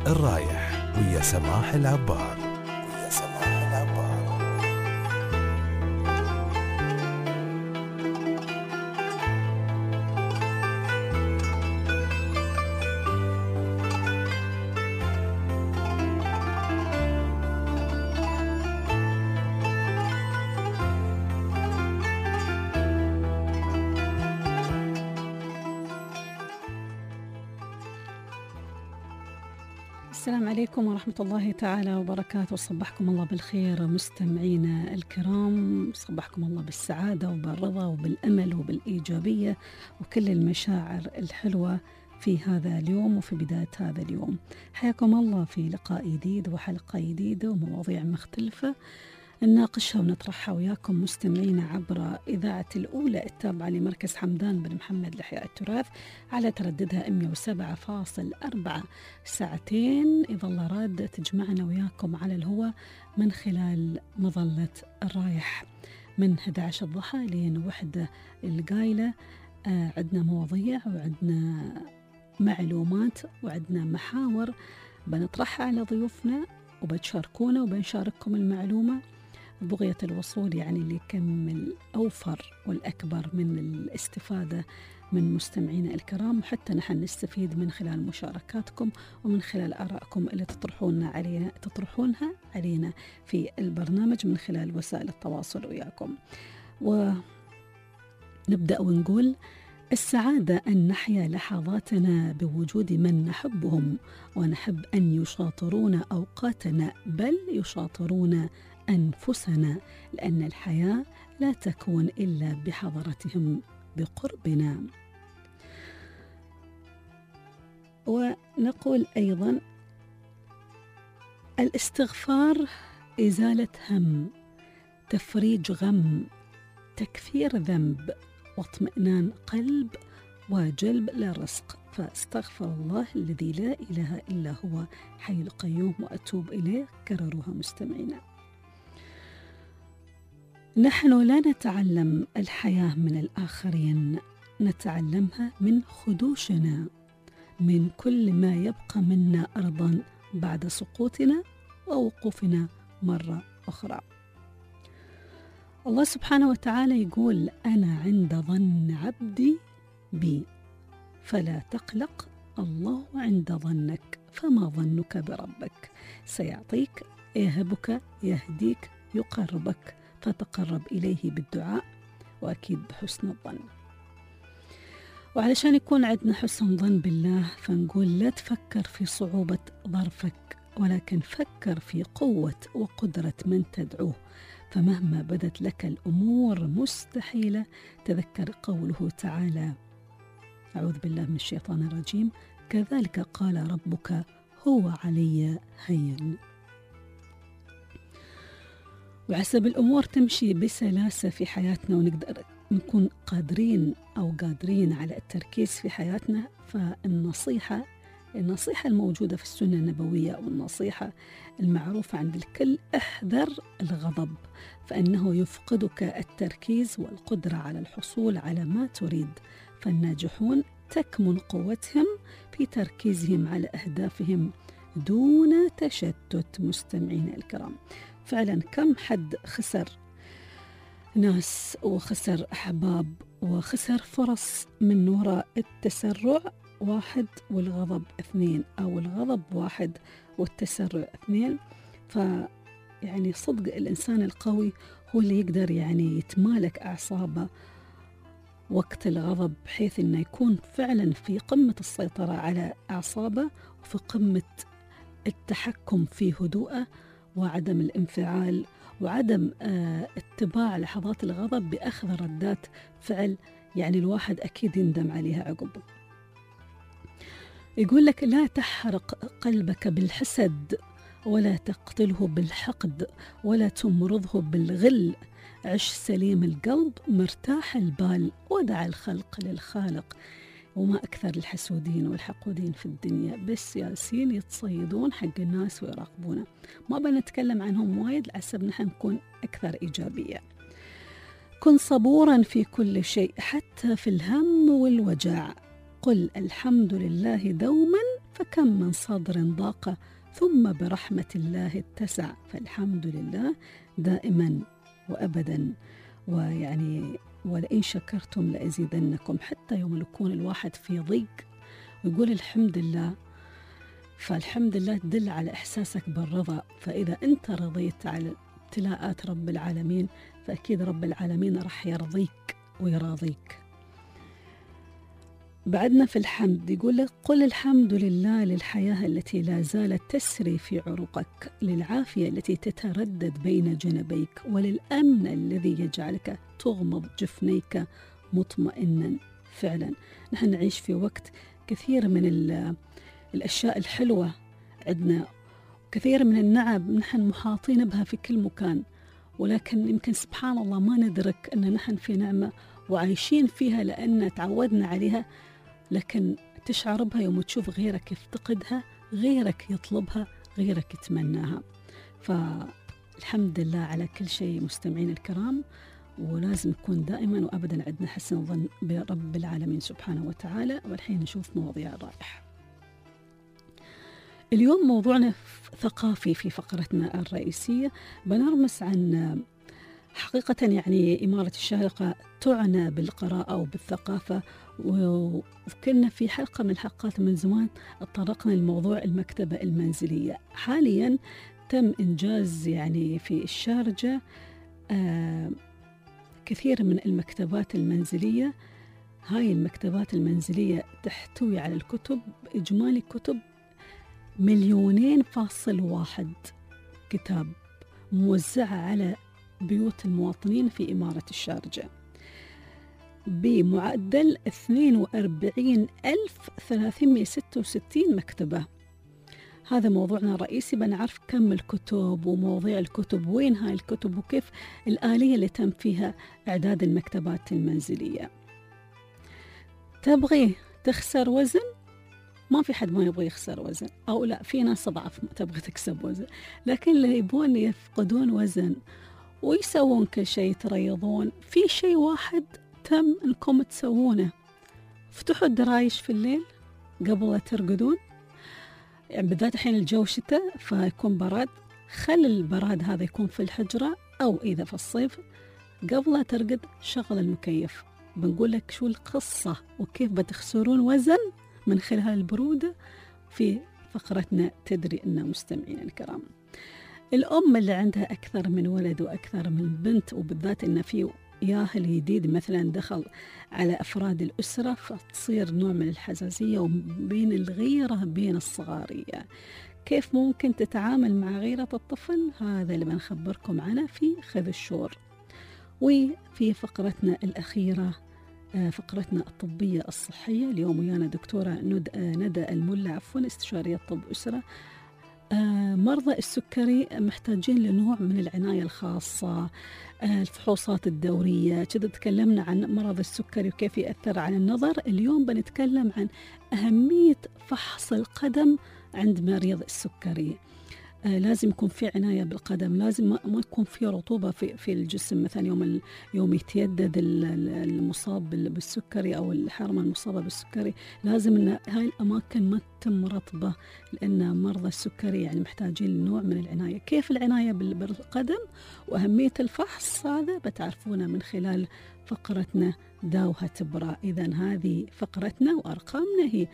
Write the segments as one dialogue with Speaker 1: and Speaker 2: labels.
Speaker 1: الرايح ويا سماح العبار.
Speaker 2: السلام عليكم ورحمة الله تعالى وبركاته. صبحكم الله بالخير مستمعينا الكرام، صبحكم الله بالسعادة وبالرضا وبالأمل وبالإيجابية وكل المشاعر الحلوة في هذا اليوم وفي بداية هذا اليوم. حياكم الله في لقاء جديد وحلقة جديدة ومواضيع مختلفة نناقشها ونطرحها وياكم مستمعين عبر إذاعة الأولى التابعة لمركز حمدان بن محمد لإحياء التراث على ترددها 107.4. ساعتين يظل راد تجمعنا وياكم على الهواء من خلال مظلة الرايح من 11 الضحى لين 1 القايلة. عندنا مواضيع وعندنا معلومات وعندنا محاور بنطرحها على ضيوفنا وبتشاركونا وبنشارككم المعلومة بغية الوصول يعني لكم الأوفر والأكبر من الاستفادة من مستمعينا الكرام، وحتى نحن نستفيد من خلال مشاركاتكم ومن خلال آرائكم اللي تطرحونها علينا في البرنامج من خلال وسائل التواصل وياكم. ونبدأ ونقول: السعادة أن نحيا لحظاتنا بوجود من نحبهم ونحب أن يشاطرون أوقاتنا بل يشاطرون أنفسنا، لأن الحياة لا تكون إلا بحضرتهم بقربنا. ونقول أيضا: الاستغفار إزالة هم، تفريج غم، تكفير ذنب، واطمئنان قلب، وجلب للرزق. فاستغفر الله الذي لا إله إلا هو حي القيوم وأتوب إليه. كرروها مستمعينا. نحن لا نتعلم الحياة من الآخرين، نتعلمها من خدوشنا، من كل ما يبقى منا أرضا بعد سقوطنا ووقوفنا مرة أخرى. الله سبحانه وتعالى يقول: أنا عند ظن عبدي بي فلا تقلق، الله عند ظنك فما ظنك بربك، سيعطيك، يهبك، يهديك، يقربك، فتقرب إليه بالدعاء وأكيد بحسن الظن. وعلشان يكون عندنا حسن ظن بالله فنقول: لا تفكر في صعوبة ظرفك، ولكن فكر في قوة وقدرة من تدعوه، فمهما بدت لك الأمور مستحيلة تذكر قوله تعالى: أعوذ بالله من الشيطان الرجيم، كذلك قال ربك هو علي هين. وعسب الأمور تمشي بسلاسة في حياتنا ونقدر نكون قادرين على التركيز في حياتنا، فالنصيحة الموجودة في السنة النبوية والنصيحة المعروفة عند الكل: احذر الغضب، فإنه يفقدك التركيز والقدرة على الحصول على ما تريد. فالناجحون تكمن قوتهم في تركيزهم على أهدافهم دون تشتت. مستمعين الكرام، فعلا كم حد خسر ناس وخسر أحباب وخسر فرص من وراء التسرع 1 والغضب 2، أو الغضب 1 والتسرع 2. فيعني صدق الإنسان القوي هو اللي يقدر يعني يتمالك أعصابه وقت الغضب، بحيث أنه يكون فعلا في قمة السيطرة على أعصابه وفي قمة التحكم في هدوءه وعدم الانفعال وعدم اتباع لحظات الغضب بأخذ ردات فعل يعني الواحد أكيد يندم عليها عقب. يقول لك: لا تحرق قلبك بالحسد، ولا تقتله بالحقد، ولا تمرضه بالغل. عش سليم القلب مرتاح البال، ودع الخلق للخالق. وما أكثر الحسودين والحقودين في الدنيا، بس ياسين يتصيدون حق الناس ويراقبونه. ما بنتكلم عنهم وايد لعسب نحن نكون أكثر إيجابية. كن صبورا في كل شيء حتى في الهم والوجع. قل الحمد لله دوما فكم من صدر ضاق ثم برحمة الله اتسع. فالحمد لله دائما وأبدا. ويعني ولئن شكرتم لأزيدنكم، حتى يوم يكون الواحد في ضيق ويقول الحمد لله، فالحمد لله تدل على إحساسك بالرضا. فإذا أنت رضيت على ابتلاءات رب العالمين فأكيد رب العالمين راح يرضيك ويراضيك. بعدنا في الحمد يقول لك: قل الحمد لله للحياة التي لا زالت تسري في عروقك، للعافية التي تتردد بين جنبيك، وللأمن الذي يجعلك تغمض جفنيك مطمئنا. فعلا نحن نعيش في وقت كثير من الأشياء الحلوة عندنا، كثير من النعم نحن محاطين بها في كل مكان، ولكن يمكن سبحان الله ما ندرك أن نحن في نعمة وعايشين فيها لأن تعودنا عليها، لكن تشعر بها يوم تشوف غيرك يفتقدها، غيرك يطلبها، غيرك يتمناها. فالحمد لله على كل شيء مستمعين الكرام، ولازم يكون دائما وأبدا عندنا حسن ظن برب العالمين سبحانه وتعالى. والحين نشوف مواضيع الرائحة. اليوم موضوعنا ثقافي في فقرتنا الرئيسية، بنرمس عن حقيقة يعني إمارة الشارقة تعنى بالقراءة وبالثقافة، وكنا في حلقة من الحلقات من زمان اتطرقنا لموضوع المكتبة المنزلية. حاليا تم إنجاز يعني في الشارجة كثير من المكتبات المنزلية. هاي المكتبات المنزلية تحتوي على الكتب، إجمالي كتب 2.1 كتاب موزعة على بيوت المواطنين في إمارة الشارجة بمعدل 42,366 مكتبة. هذا موضوعنا الرئيسي، بنعرف كم الكتب ومواضيع الكتب، وين هاي الكتب، وكيف الآلية اللي تم فيها إعداد المكتبات المنزلية. تبغي تخسر وزن؟ ما في حد ما يبغى يخسر وزن، أو لا، في ناس ضعف تبغى تكسب وزن، لكن اللي يبون يفقدون وزن ويسوون كل شيء، يتريضون في شيء واحد تم أنكم تسوونه: افتحوا الدرايش في الليل قبل لا ترقدون، يعني بالذات الحين الجو شتاء فيكون براد، خل البراد هذا يكون في الحجرة، أو إذا في الصيف قبل لا ترقد شغل المكيف. بنقول لك شو القصة وكيف بتخسرون وزن من خلال البرودة في فقرتنا تدري أن مستمعين الكرام. الأم اللي عندها أكثر من ولد وأكثر من بنت، وبالذات أن في ياهل جديد مثلا دخل على أفراد الأسرة، فتصير نوع من الحساسية وبين الغيرة بين الصغارية. كيف ممكن تتعامل مع غيرة الطفل؟ هذا اللي بنخبركم عنه في خذ الشور. وفي فقرتنا الأخيرة، فقرتنا الطبية الصحية، اليوم ويانا دكتورة ندى الملا استشارية طب أسرة. مرضى السكري محتاجين لنوع من العناية الخاصة، الفحوصات الدورية. كذا تكلمنا عن مرض السكري وكيف يأثر على النظر. اليوم بنتكلم عن أهمية فحص القدم عند مريض السكري. لازم يكون في عناية بالقدم، لازم ما يكون في رطوبة في الجسم. مثلا يوم يتيدد المصاب بالسكري أو الحرمة المصابة بالسكري، لازم أن هاي الأماكن ما تتم رطبة، لأن مرضى السكري يعني محتاجين لنوع من العناية. كيف العناية بالقدم وأهمية الفحص هذا بتعرفونه من خلال فقرتنا داوها تبرع. إذن هذه فقرتنا، وأرقامنا هي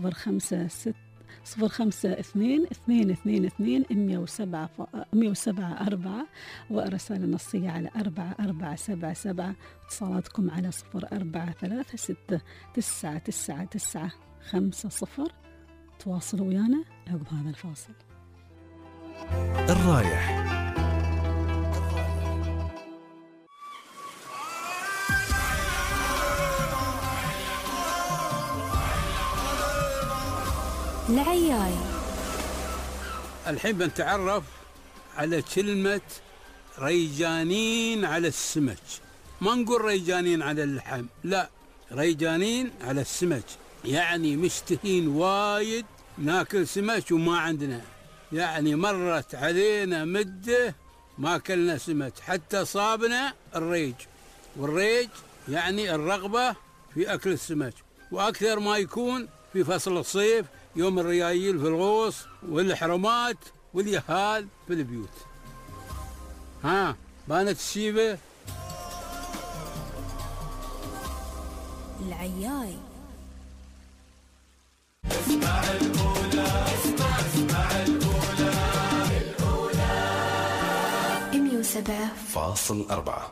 Speaker 2: 052222174 ورسالة نصية على 4477. اتصالاتكم على 0436999950. تواصلوا ويانا عقب هذا الفاصل.
Speaker 1: الرايح
Speaker 3: العياي.
Speaker 4: الحين بنتعرف على كلمة ريجانين على السمك. ما نقول ريجانين على اللحم، لا، ريجانين على السمك، يعني مشتهين وايد ناكل سمك وما عندنا. يعني مرت علينا مدة ما أكلنا سمك حتى صابنا الريج، والريج يعني الرغبة في أكل السمك، وأكثر ما يكون في فصل الصيف يوم الريايل في الغوص والحرمات واليهال في البيوت. ها بانت الشيبة؟
Speaker 3: العياي.
Speaker 5: اسمع الأولى، اسمع الأولى، الأولى
Speaker 1: 107.4.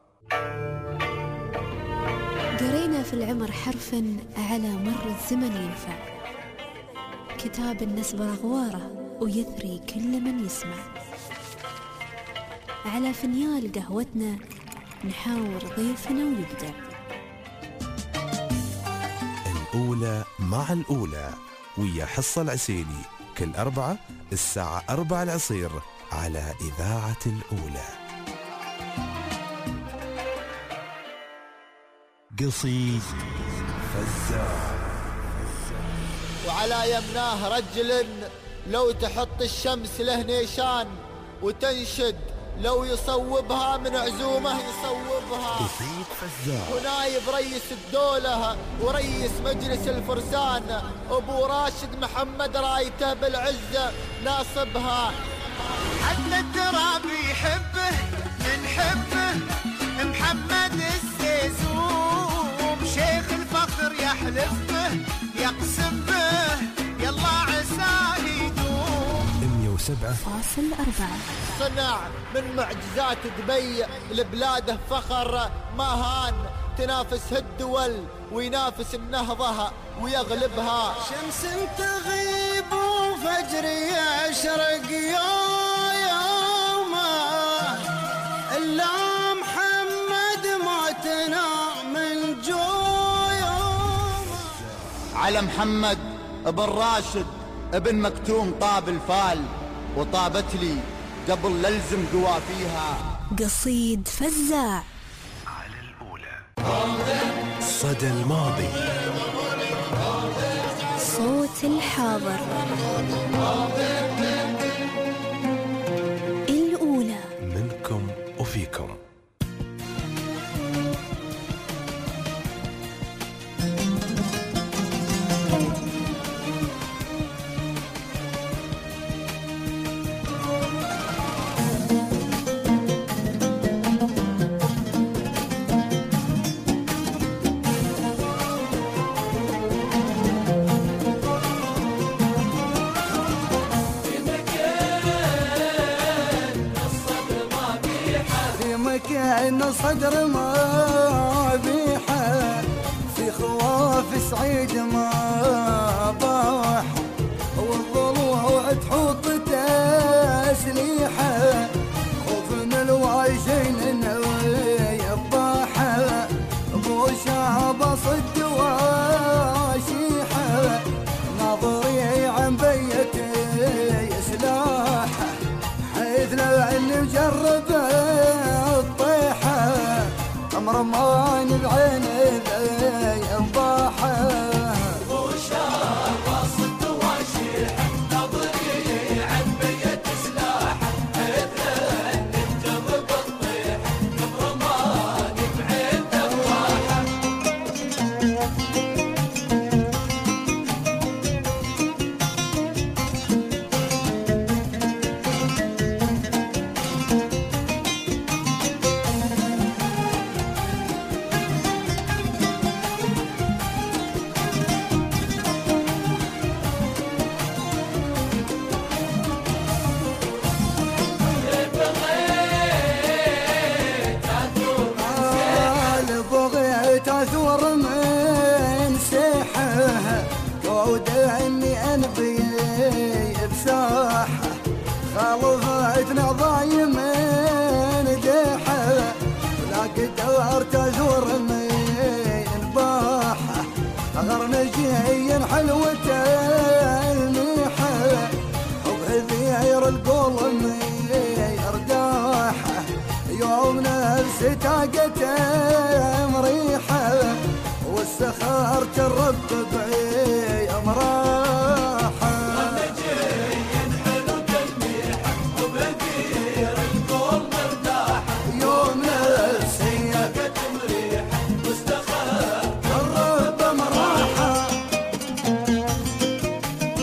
Speaker 3: قرينا في العمر حرفا على مر الزمن ينفع، كتاب النسب أغواره ويثري كل من يسمع. على فنيال قهوتنا نحاور ضيفنا ويبدع.
Speaker 1: الأولى مع الأولى ويا حصة العسيلي كل أربعة الساعة 4 العصير على إذاعة الأولى. قصيد فزاع.
Speaker 6: وعلى يمناه رجل لو تحط الشمس له نيشان، وتنشد لو يصوبها من عزومه يصوبها.
Speaker 1: قصيد فزاع.
Speaker 6: ونايب رئيس الدولة ورئيس مجلس الفرسان أبو راشد محمد رايته بالعزة ناصبها.
Speaker 7: عدل التراب يحبه من حبه محمد السيزوم، شيخ الفخر يحلف به يقسم به يلا عساه يدوم.
Speaker 3: 107.4.
Speaker 6: صنع من معجزات دبي لبلاده فخر ما هان، تنافس الدول وينافس النهضة ويغلبها.
Speaker 7: شمس تغيب وفجر يشرق يومه، إلا محمد موتنا من جويومه.
Speaker 6: على محمد ابن راشد ابن مكتوم طاب الفال، وطابت لي قبل للزم قوافيها.
Speaker 3: قصيد فزاع.
Speaker 1: على الأولى صدى الماضي،
Speaker 3: صوت الحاضر. الأولى
Speaker 1: منكم وفيكم.
Speaker 7: كأن صدر ما بيحة، في خواف سعيد ما باح، والضلوع تحط تسليحة، خوف من الواجين نوي الضاحة، ابو شعب صد واشيحة، ناظري عن بيتي سلاحة، حيث لو اني مجربه رمان بعيني ذي انضاحه.
Speaker 5: وشاب صد واشيح ناظري عن بيت سلاحه، اذن الجرب الطيح رمان بعين ذباحه.
Speaker 7: تثور من سيحه، ودعني انبي بساحه، خالفتنا ضايم من ديحه، لا قدر تثور من باحه، غرنجي حلوة الميحه، وبهذير القول من يرداحه، يوم نفسي طاقته مريحه، والسخار ترب بعيم راحه.
Speaker 5: غرنجي حلو الميحه وبهذير القول مرتاحه،
Speaker 7: يوم نفسي
Speaker 5: طاقته مريحه واستخار
Speaker 7: ترب مراحه.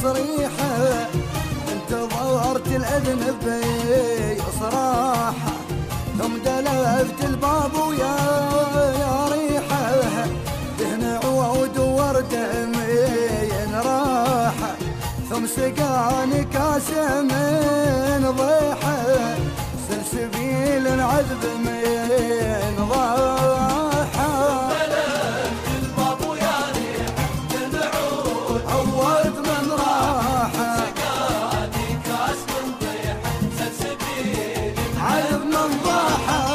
Speaker 7: تصريحه انتظرت الأذن بصراحة ثم دلفت الباب ويا ريحه دهن عود وردمين راحه ثم سقاني كاس من ضيحه سلسبيل العذب من ضاحه
Speaker 5: الباب ويا ريح تنعود
Speaker 7: عود من راحه
Speaker 5: سقاني كاس من ضيحه سلسبيل
Speaker 7: عذب من ضاحه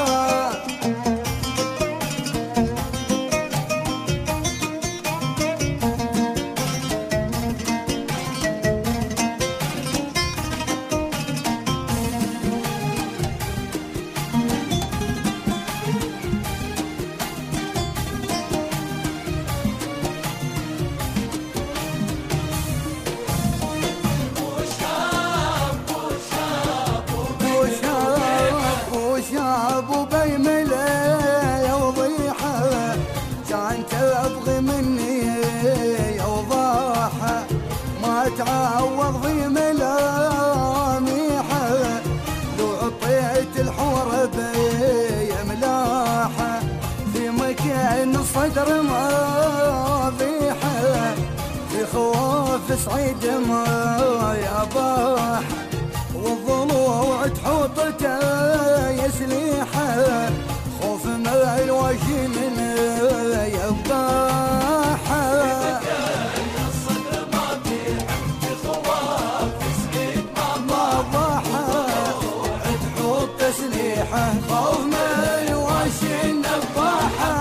Speaker 7: وشاب وبيملي وضيحه كانت ابغي مني وضاحه ما تعوض في ملاميحه لو عطيت الحور بملاحه في مكان الصدر ما فيحه في خواف سعيد ما يباح والضلوع تحوطته يسليحه خوف ما الوجه من يباحه
Speaker 5: الصدر ما بيح بخواف سعيد
Speaker 7: ما ضاحه
Speaker 5: تحوط
Speaker 7: تسليحه خوف ما الوجه نباحه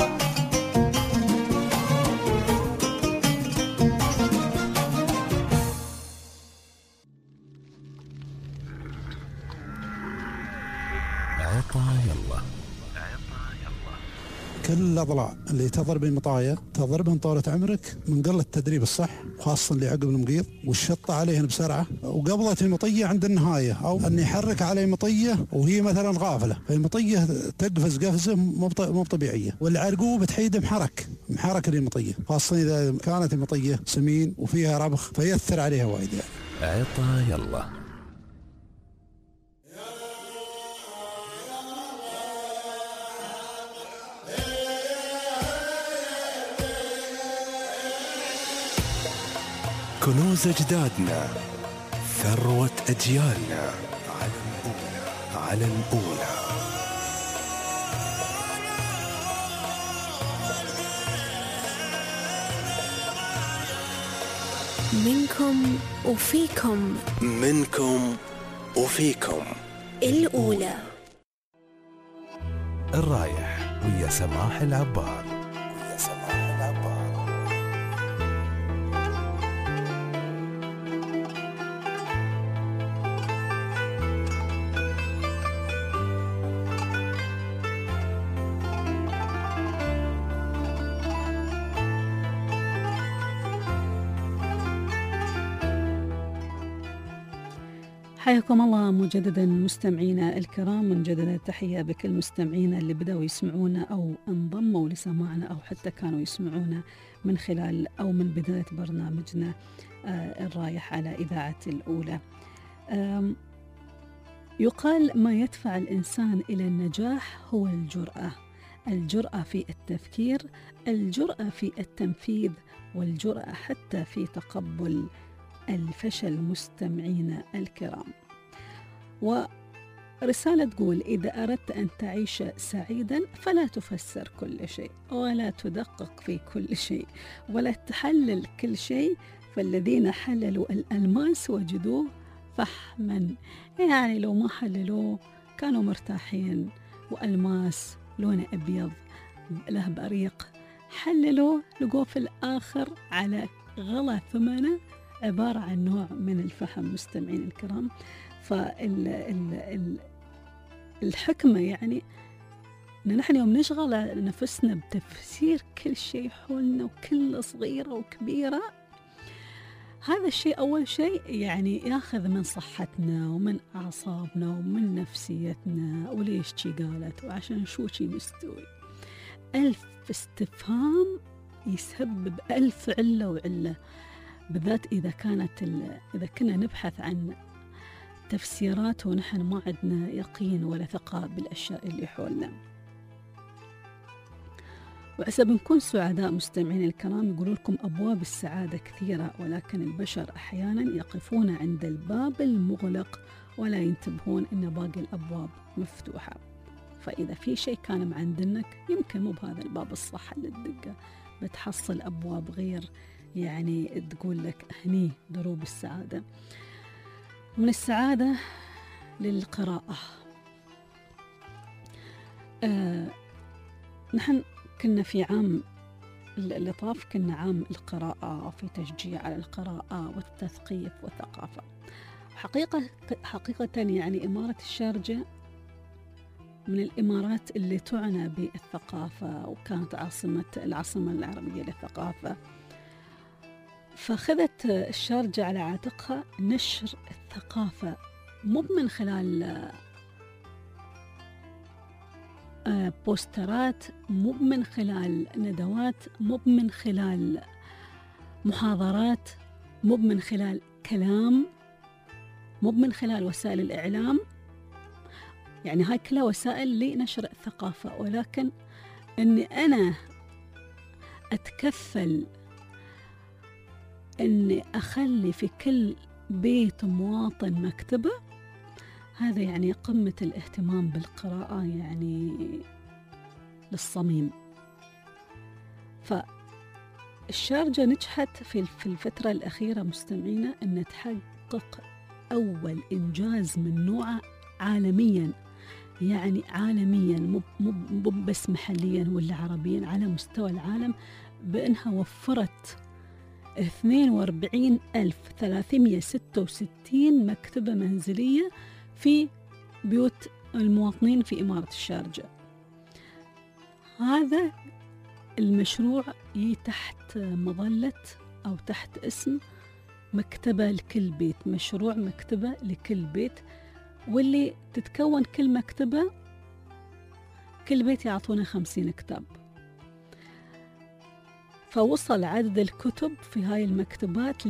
Speaker 1: عطايا
Speaker 8: كل الأضلاع اللي تضرب المطايا تضربهم طولة عمرك من قلة التدريب الصح، خاصة اللي عقب المقيض والشطة عليهن بسرعة وقبضة المطية عند النهاية، أو أن يحرك عليه مطية وهي مثلا غافلة فالمطية تقفز قفزة مو طبيعية، والعرقوب تحيد محرك المطية، خاصة إذا كانت المطية سمين وفيها ربخ فيأثر عليها وايد يعني.
Speaker 1: عطايا الله. كنوز أجدادنا، ثروة أجيالنا، على الأولى.
Speaker 3: منكم وفيكم الأولى.
Speaker 1: الرايح ويا سماح العبار.
Speaker 2: حياكم الله مجددا مستمعينا الكرام، مجددا تحية بكل مستمعينا اللي بدأوا يسمعونا أو انضموا لسماعنا أو حتى كانوا يسمعونا من خلال أو من بداية برنامجنا الرايح على إذاعة الأولى. يقال ما يدفع الإنسان إلى النجاح هو الجرأة في التفكير، الجرأة في التنفيذ، والجرأة حتى في تقبل الفشل. مستمعين الكرام، ورسالة تقول: إذا أردت أن تعيش سعيدا فلا تفسر كل شيء ولا تدقق في كل شيء ولا تحلل كل شيء، فالذين حللوا الألماس وجدوه فحما. يعني لو ما حللوه كانوا مرتاحين، وألماس لونه أبيض له بريق، حللوه لقوه في الآخر على غلا ثمنه عبارة عن نوع من الفحم. مستمعين الكرام، فالحكمة يعني أن نحن يوم نشغل نفسنا بتفسير كل شيء حولنا وكل صغيرة وكبيرة، هذا الشيء أول شيء يعني ياخذ من صحتنا ومن أعصابنا ومن نفسيتنا، وليش شي قالت وعشان شو شي مستوي. 1000 استفهام يسبب 1000 علة وعلة. بالذات إذا كنا نبحث عن تفسيرات ونحن ما عندنا يقين ولا ثقة بالأشياء اللي حولنا. وعسى بنكون سعداء مستمعين الكرام. يقولوا لكم أبواب السعادة كثيرة، ولكن البشر أحيانا يقفون عند الباب المغلق ولا ينتبهون أن باقي الأبواب مفتوحة. فإذا في شيء كان معندنك يمكن مو بهذا الباب الصح اللي تدقه، بتحصل أبواب غير يعني تقول لك هني دروب السعادة. من السعادة للقراءة. نحن كنا في عام اللي طاف كنا عام القراءة، في تشجيع على القراءة والتثقيف والثقافة. حقيقة يعني إمارة الشارجة من الإمارات اللي تعنى بالثقافة، وكانت العاصمة العربية للثقافة. فخذت الشارجة على عاتقها نشر الثقافة، مو من خلال بوسترات، مو من خلال ندوات، مو من خلال محاضرات، مو من خلال كلام، مو من خلال وسائل الإعلام. يعني هاي كلها وسائل لنشر الثقافة، ولكن أني أنا أتكفل أني أخلي في كل بيت مواطن مكتبة، هذا يعني قمة الاهتمام بالقراءة يعني للصميم. فالشارجة نجحت في الفترة الأخيرة مستمعينا أن تحقق أول إنجاز من نوعه عالميا، يعني عالميا مو بس محليا ولا عربيا، على مستوى العالم، بأنها وفرت 42,366 مكتبة منزلية في بيوت المواطنين في إمارة الشارجة. هذا المشروع تحت مظلة أو تحت اسم مكتبة لكل بيت، مشروع مكتبة لكل بيت، واللي تتكون كل مكتبة، كل بيت يعطونا 50 كتاب. فوصل عدد الكتب في هاي المكتبات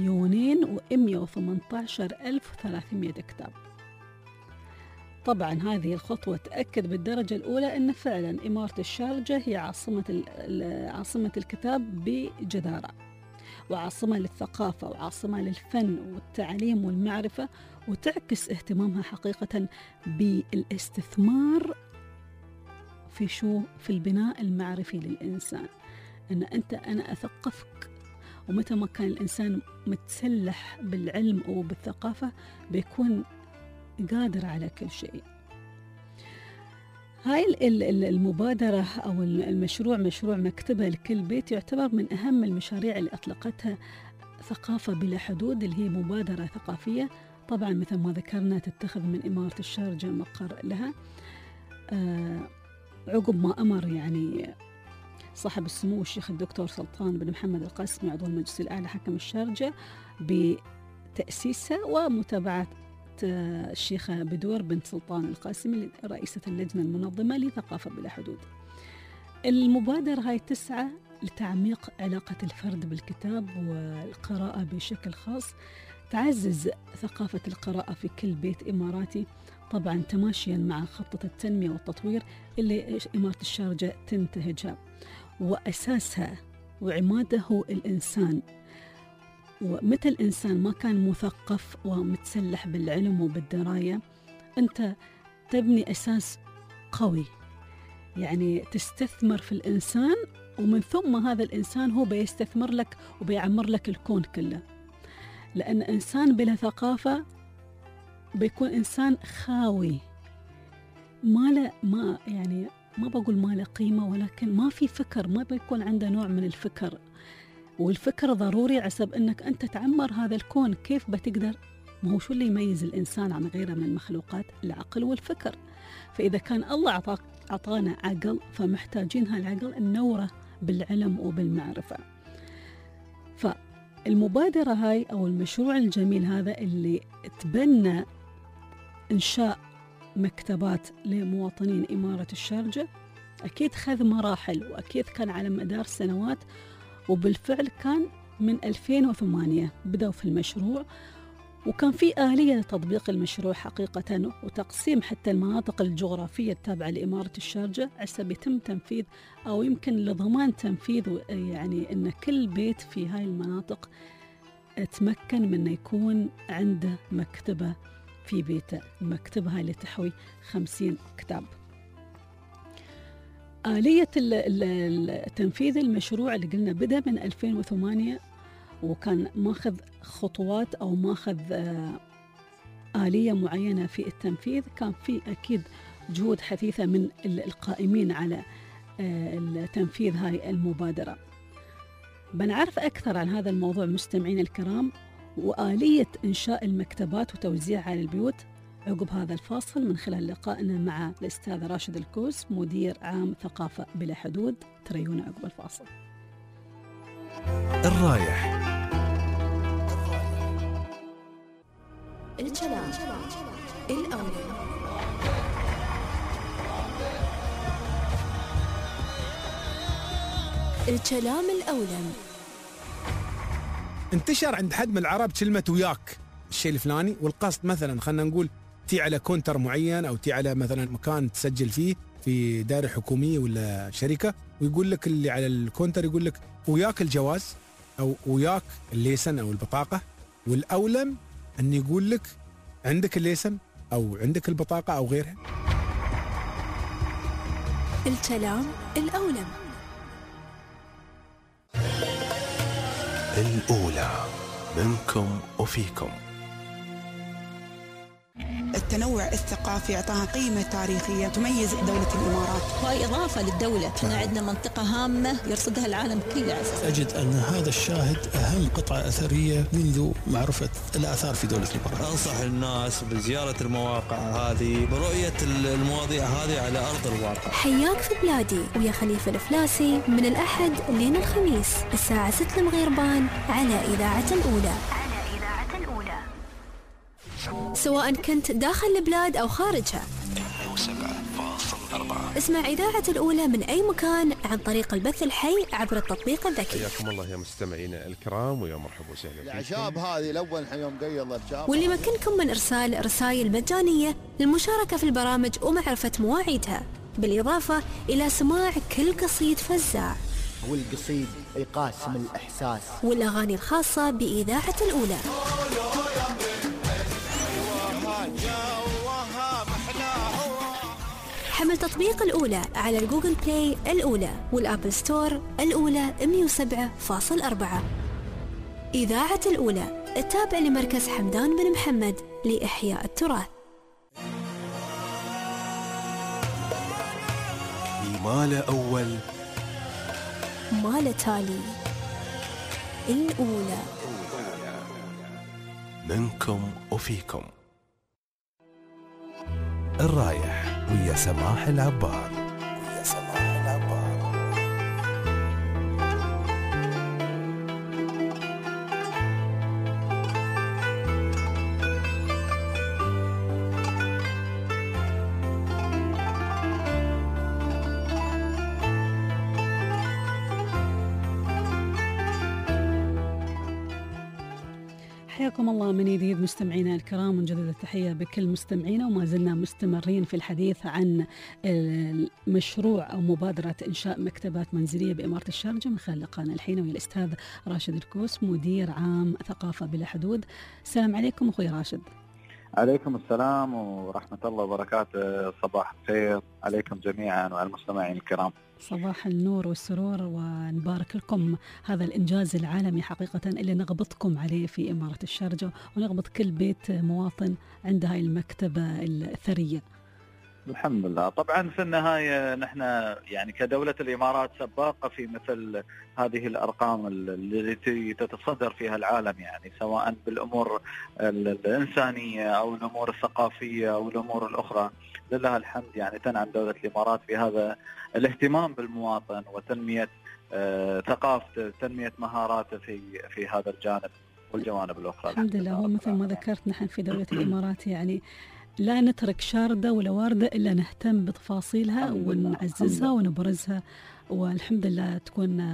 Speaker 2: ل2,118,300 كتاب. طبعا هذه الخطوة تأكد بالدرجة الأولى أن فعلا إمارة الشارجة هي عاصمة الكتاب بجدارة، وعاصمة للثقافة، وعاصمة للفن والتعليم والمعرفة، وتعكس اهتمامها حقيقة بالاستثمار في البناء المعرفي للإنسان. أنا أثقفك، ومتى ما كان الإنسان متسلح بالعلم أو بالثقافة بيكون قادر على كل شيء. هاي المبادرة أو المشروع، مشروع مكتبة لكل بيت، يعتبر من أهم المشاريع اللي أطلقتها ثقافة بلا حدود، اللي هي مبادرة ثقافية. طبعا مثل ما ذكرنا تتخذ من إمارة الشارجة مقر لها، عقب ما أمر يعني صاحب السمو الشيخ الدكتور سلطان بن محمد القاسمي عضو المجلس الأعلى حكم الشارجة بتأسيسها، ومتابعة الشيخة بدور بنت سلطان القاسمي رئيسة اللجنة المنظمة لثقافة بلا حدود. المبادرة هاي تسعى لتعميق علاقة الفرد بالكتاب والقراءة بشكل خاص، تعزز ثقافة القراءة في كل بيت إماراتي، طبعا تماشيا مع خطة التنمية والتطوير اللي إمارة الشارجة تنتهجها، وأساسها وعماده هو الإنسان. ومتى الإنسان ما كان مثقف ومتسلح بالعلم وبالدراية، أنت تبني أساس قوي، يعني تستثمر في الإنسان، ومن ثم هذا الإنسان هو بيستثمر لك وبيعمر لك الكون كله. لأن إنسان بلا ثقافة بيكون إنسان خاوي، ما بقول ما له قيمة، ولكن ما في فكر، ما بيكون عنده نوع من الفكر، والفكر ضروري عسب أنك أنت تعمر هذا الكون. كيف بتقدر؟ ما هو شو اللي يميز الإنسان عن غيره من المخلوقات؟ العقل والفكر. فإذا كان الله أعطانا عقل، فمحتاجين هالعقل ننوره بالعلم وبالمعرفة. فالمبادرة هاي أو المشروع الجميل هذا اللي تبنى إنشاء مكتبات لمواطنين إمارة الشارجة، أكيد خذ مراحل، وأكيد كان على مدار سنوات، وبالفعل كان من 2008 بدأوا في المشروع، وكان في آلية لتطبيق المشروع حقيقة، وتقسيم حتى المناطق الجغرافية التابعة لإمارة الشارجة عشان يتم تنفيذ أو يمكن لضمان تنفيذ، يعني أن كل بيت في هاي المناطق تمكن من أن يكون عنده مكتبة في بيته. المكتبة هاي اللي تحوي 50 كتاب. آلية تنفيذ المشروع اللي قلنا بدأ من 2008، وكان ماخذ خطوات أو ماخذ آلية معينة في التنفيذ. كان في أكيد جهود حثيثة من القائمين على تنفيذ هاي المبادرة. بنعرف أكثر عن هذا الموضوع مستمعين الكرام وآلية إنشاء المكتبات وتوزيعها على البيوت عقب هذا الفاصل من خلال لقائنا مع الأستاذ راشد الكوس مدير عام ثقافة بلا حدود. تريونا عقب الفاصل.
Speaker 1: الرايح.
Speaker 3: الكلام الأولى. الكلام الأولى.
Speaker 9: انتشر عند حد من العرب كلمة وياك الشيء الفلاني، والقصد مثلا خلنا نقول تي على كونتر معين أو تي على مثلا مكان تسجل فيه في دائرة حكومية ولا شركة، ويقول لك اللي على الكونتر يقول لك وياك الجواز أو وياك الليسن أو البطاقة، والأولم أن يقول لك عندك الليسن أو عندك البطاقة أو غيرها.
Speaker 3: الكلام الأولى.
Speaker 1: الأولى منكم وفيكم.
Speaker 10: التنوع الثقافي أعطاها قيمة تاريخية تميز دولة الإمارات،
Speaker 11: وهي إضافة للدولة. احنا عندنا منطقة هامة يرصدها العالم كله.
Speaker 12: أجد أن هذا الشاهد أهم قطعة أثرية منذ معرفة الآثار في دولة الإمارات.
Speaker 13: أنصح الناس بزيارة المواقع هذه برؤية المواضيع هذه على أرض الواقع.
Speaker 3: حياك في بلادي ويا خليفة الفلاسي من الأحد لين الخميس الساعة 6 المغيربان على إذاعة الأولى. سواء كنت داخل البلاد أو خارجها،
Speaker 1: 107.4
Speaker 3: اسمع إذاعة الأولى من أي مكان عن طريق البث الحي عبر التطبيق الذكي.
Speaker 14: حياكم الله يا مستمعينا الكرام ويا مرحبا وسهلا.
Speaker 6: الأعشاب هذه الأول يوم قيض الأعشاب.
Speaker 3: واللي يمكنكم من إرسال رسائل مجانية للمشاركة في البرامج ومعرفة مواعيدها، بالإضافة إلى سماع كل قصيد فزاع
Speaker 6: والقصيد يقاسم الإحساس
Speaker 3: والأغاني الخاصة بإذاعة الأولى. حمل تطبيق الأولى على الجوجل بلاي الأولى والآبل ستور الأولى 107.4. إذاعة الأولى التابع لمركز حمدان بن محمد لإحياء التراث.
Speaker 1: مال أول
Speaker 3: مال تالي. الأولى
Speaker 1: منكم وفيكم. الرايح ويا سماح العبار.
Speaker 2: حياكم الله من جديد مستمعينا الكرام، ونجدد التحية بكل مستمعينا، وما زلنا مستمرين في الحديث عن المشروع أو مبادرة إنشاء مكتبات منزلية بإمارة الشارجة من خلال لقاءنا الحين ويا الأستاذ راشد الكوس مدير عام ثقافة بلا حدود. السلام عليكم أخوي راشد.
Speaker 15: عليكم السلام ورحمة الله وبركاته. صباح الخير عليكم جميعا وعلى المستمعين الكرام.
Speaker 2: صباح النور والسرور، ونبارك لكم هذا الإنجاز العالمي حقيقة اللي نغبطكم عليه في إمارة الشارجة، ونغبط كل بيت مواطن عند هاي المكتبة الثرية.
Speaker 15: الحمد لله. طبعا في النهاية نحن يعني كدولة الإمارات سباقة في مثل هذه الأرقام التي تتصدر فيها العالم، يعني سواء بالأمور الإنسانية أو الأمور الثقافية أو الأمور الأخرى. لله الحمد يعني تنعم دولة الإمارات بهذا الاهتمام بالمواطن وتنمية ثقافته، تنمية مهاراته في هذا الجانب والجوانب الأخرى.
Speaker 2: الحمد لله. هو مثل ما ذكرت نحن في دولة الإمارات يعني لا نترك شاردة ولا واردة إلا نهتم بتفاصيلها ونعززها ونبرزها، والحمد لله تكون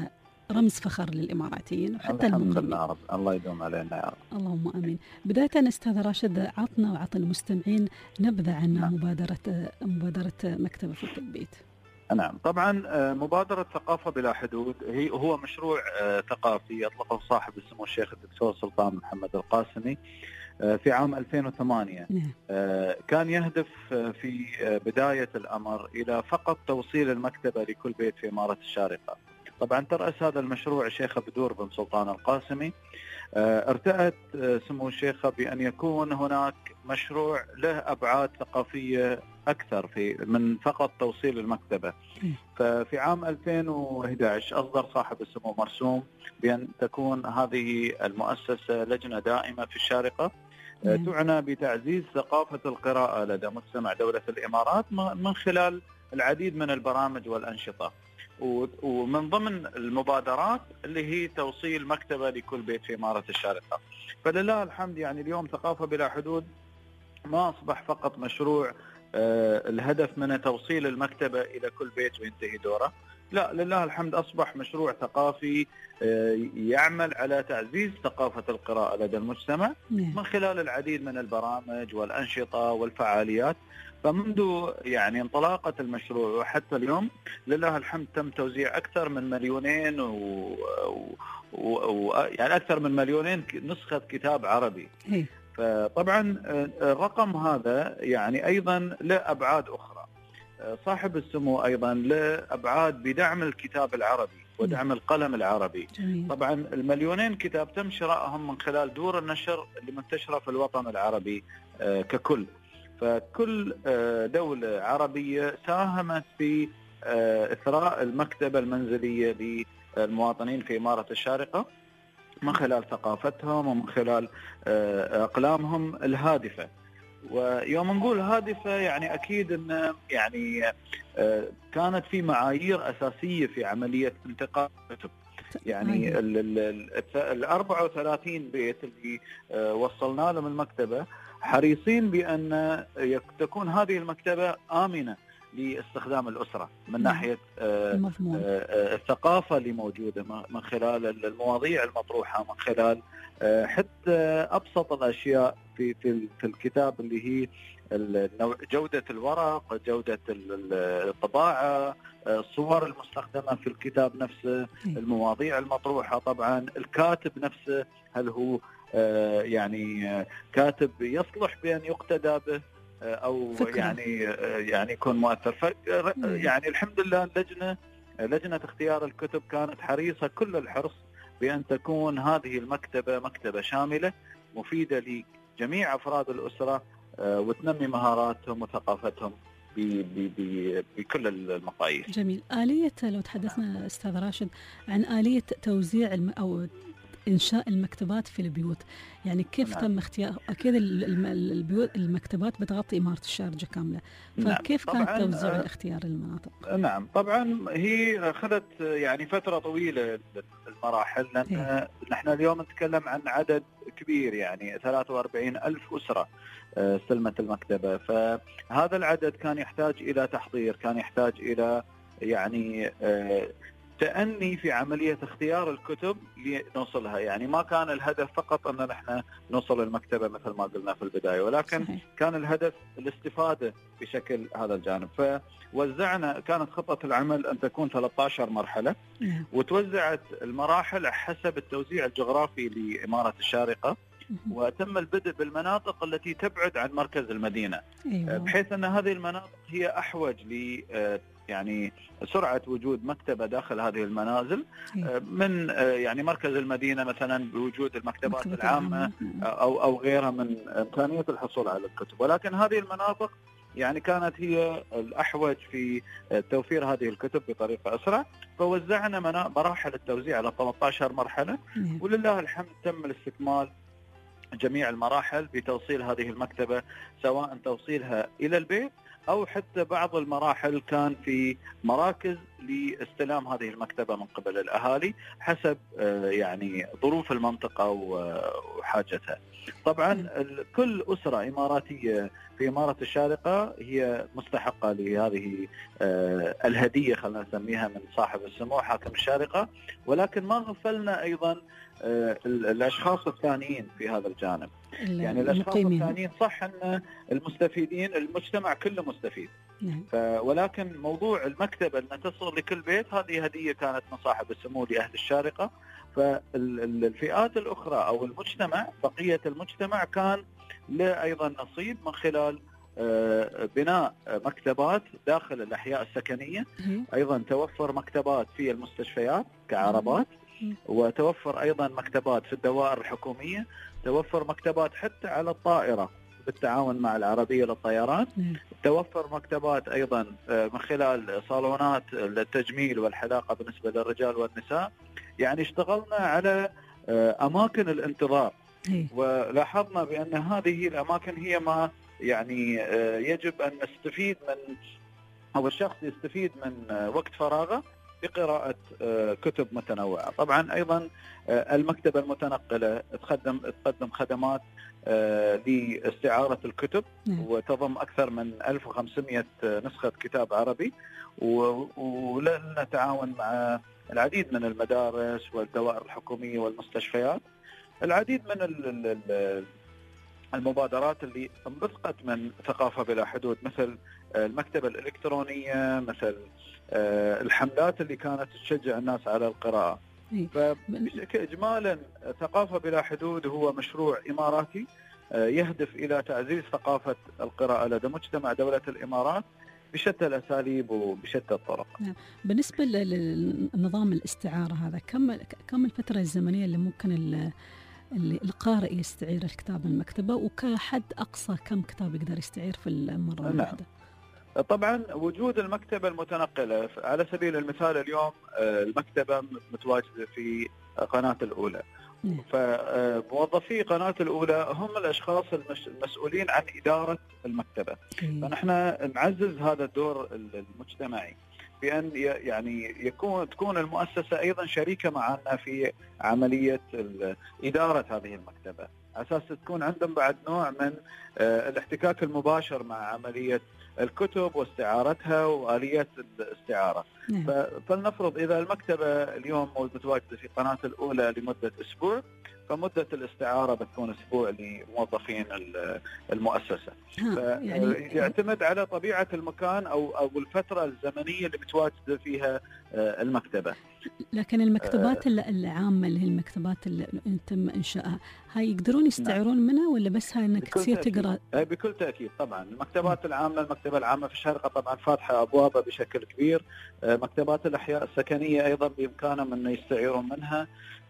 Speaker 2: رمز فخر للإماراتيين وحتى
Speaker 15: الحمد
Speaker 2: المنضمين.
Speaker 15: لله رب، الله يدوم علينا يا رب.
Speaker 2: اللهم آمين. بداية أستاذ راشد، عطنا وعط المستمعين نبذة عن مبادرة مكتبة في كل بيت.
Speaker 15: نعم، طبعا مبادرة ثقافة بلا حدود هو مشروع ثقافي يطلقه صاحب السمو الشيخ الدكتور سلطان محمد القاسمي في عام 2008. كان يهدف في بداية الأمر إلى فقط توصيل المكتبة لكل بيت في إمارة الشارقة. طبعا ترأس هذا المشروع الشيخ بدور بن سلطان القاسمي. ارتأت سمو الشيخ بأن يكون هناك مشروع له أبعاد ثقافية أكثر من فقط توصيل المكتبة. ففي عام 2011 أصدر صاحب السمو مرسوم بأن تكون هذه المؤسسة لجنة دائمة في الشارقة تعنى بتعزيز ثقافة القراءة لدى مجتمع دولة الإمارات من خلال العديد من البرامج والأنشطة، ومن ضمن المبادرات اللي هي توصيل مكتبة لكل بيت في إمارة الشارقة. فلله الحمد يعني اليوم ثقافة بلا حدود ما أصبح فقط مشروع الهدف من توصيل المكتبة إلى كل بيت وينتهي دوره، لا، لله الحمد أصبح مشروع ثقافي يعمل على تعزيز ثقافة القراءة لدى المجتمع من خلال العديد من البرامج والأنشطة والفعاليات. فمنذ يعني انطلاقة المشروع وحتى اليوم لله الحمد تم توزيع أكثر من 2 يعني أكثر من 2 نسخة كتاب عربي. فطبعا الرقم هذا يعني أيضا له أبعاد أخرى. صاحب السمو أيضا له أبعاد بدعم الكتاب العربي ودعم القلم العربي. طبعا 2 كتاب تم شرائهم من خلال دور النشر اللي منتشرة في الوطن العربي ككل. فكل دولة عربية ساهمت في إثراء المكتبة المنزلية للمواطنين في إمارة الشارقة من خلال ثقافتهم ومن خلال أقلامهم الهادفة. ويوم نقول هادفة يعني أكيد أن يعني كانت في معايير أساسية في عملية انتقاء الكتب. يعني ال 34 بيت اللي وصلنا لهم المكتبة حريصين بأن تكون هذه المكتبة آمنة لاستخدام الأسرة من ناحية الثقافة اللي موجودة من خلال المواضيع المطروحة، من خلال حتى أبسط الأشياء في الكتاب اللي هي جودة الورق، جودة الطباعة، الصور المستخدمة في الكتاب نفسه، المواضيع المطروحة. طبعا الكاتب نفسه هل هو يعني كاتب يصلح بأن يقتدى به أو يعني يكون مؤثر. يعني الحمد لله لجنة اختيار الكتب كانت حريصة كل الحرص بأن تكون هذه المكتبة مكتبة شاملة مفيدة لجميع أفراد الأسرة وتنمي مهاراتهم وثقافتهم بكل المقاييس.
Speaker 2: جميل. آلية، لو تحدثنا أستاذ راشد عن آلية توزيع أو إنشاء المكتبات في البيوت، يعني كيف تم اختيار؟ أكيد المكتبات بتغطي إمارة الشارقة كاملة، فكيف كان توزيع اختيار المناطق؟
Speaker 15: نعم، طبعا هي أخذت يعني فترة طويلة المراحل، لأن نحن اليوم نتكلم عن عدد كبير، يعني 43,000 أسرة استلمت المكتبة. فهذا العدد كان يحتاج إلى تحضير، كان يحتاج إلى يعني تأني في عملية اختيار الكتب لنوصلها. يعني ما كان الهدف فقط أن نحن نوصل المكتبة مثل ما قلنا في البداية، ولكن كان الهدف الاستفادة بشكل هذا الجانب. فوزعنا، كانت خطة العمل أن تكون 13 مرحلة، وتوزعت المراحل حسب التوزيع الجغرافي لإمارة الشارقة، وتم البدء بالمناطق التي تبعد عن مركز المدينة، بحيث أن هذه المناطق هي أحوج يعني سرعة وجود مكتبة داخل هذه المنازل من يعني مركز المدينة مثلا بوجود المكتبات العامة أو غيرها من إمكانية الحصول على الكتب. ولكن هذه المناطق يعني كانت هي الأحوج في توفير هذه الكتب بطريقة أسرع، فوزعنا مراحل التوزيع على 13 مرحلة، ولله الحمد تم الاستكمال جميع المراحل بتوصيل هذه المكتبة، سواء توصيلها إلى البيت أو حتى بعض المراحل كان في مراكز لاستلام هذه المكتبة من قبل الأهالي حسب يعني ظروف المنطقة وحاجتها. طبعا كل أسرة إماراتية في إمارة الشارقة هي مستحقة لهذه الهدية، خلينا نسميها، من صاحب السمو حاكم الشارقة، ولكن ما غفلنا أيضا الأشخاص الثانيين في هذا الجانب. يعني الأشخاص الثانيين صح أن المستفيدين المجتمع كله مستفيد، ولكن موضوع المكتبة أن تصل لكل بيت هذه هدية كانت من صاحب السمو لأهل الشارقة. فالفئات الأخرى أو المجتمع، بقية المجتمع، كان له أيضا نصيب من خلال بناء مكتبات داخل الأحياء السكنية. أيضا توفر مكتبات في المستشفيات كعربات، وتوفر أيضا مكتبات في الدوائر الحكومية، توفر مكتبات حتى على الطائرة بالتعاون مع العربية للطيران، توفر مكتبات أيضا من خلال صالونات التجميل والحلاقة بالنسبة للرجال والنساء. يعني اشتغلنا على أماكن الانتظار، ولاحظنا بأن هذه الأماكن هي ما يعني يجب أن نستفيد من، أو الشخص يستفيد من وقت فراغه بقراءة كتب متنوعة. طبعا أيضا المكتبة المتنقلة تقدم خدمات لاستعارة الكتب، وتضم أكثر من 1500 نسخة كتاب عربي، ولنا تعاون مع العديد من المدارس والدوائر الحكومية والمستشفيات. العديد من المبادرات اللي انبثقت من ثقافة بلا حدود، مثل المكتبة الإلكترونية، مثل الحملات اللي كانت تشجع الناس على القراءة. فبشكل إجمالا ثقافة بلا حدود هو مشروع إماراتي يهدف إلى تعزيز ثقافة القراءة لدى مجتمع دولة الإمارات بشتى الأساليب وبشتى الطرق.
Speaker 2: بالنسبة لنظام الاستعارة هذا، كم الفترة الزمنية اللي ممكن اللي القارئ يستعير الكتاب من المكتبة، وكحد أقصى كم كتاب يقدر يستعير في المرة الواحدة؟
Speaker 15: طبعا وجود المكتبة المتنقلة على سبيل المثال اليوم المكتبة متواجدة في قناة الأولى، فموظفي قناة الأولى هم الأشخاص المسؤولين عن إدارة المكتبة. فنحن نعزز هذا الدور المجتمعي بأن يعني تكون المؤسسة أيضا شريكة معنا في عملية إدارة هذه المكتبة، على أساس تكون عندهم بعد نوع من الاحتكاك المباشر مع عملية الكتب واستعارتها وآليات الاستعارة. فلنفرض إذا المكتبة اليوم متواجدة في قناة الأولى لمدة أسبوع، فمدة الاستعارة بتكون أسبوع لموظفين المؤسسة. يعني يعتمد على طبيعة المكان أو الفترة الزمنية اللي متواجدة فيها المكتبة.
Speaker 2: لكن المكتبات العامة اللي هي المكتبات اللي تم إنشائها، هاي يقدرون يستعيرون منها ولا بس هاي إنك تصير تقرأ؟
Speaker 15: بكل تأكيد طبعا. المكتبات العامة، المكتبة العامة في الشارقة طبعا فاتحة أبوابها بشكل كبير. مكتبات الأحياء السكنية أيضا بإمكانهم أن يستعيرون منها.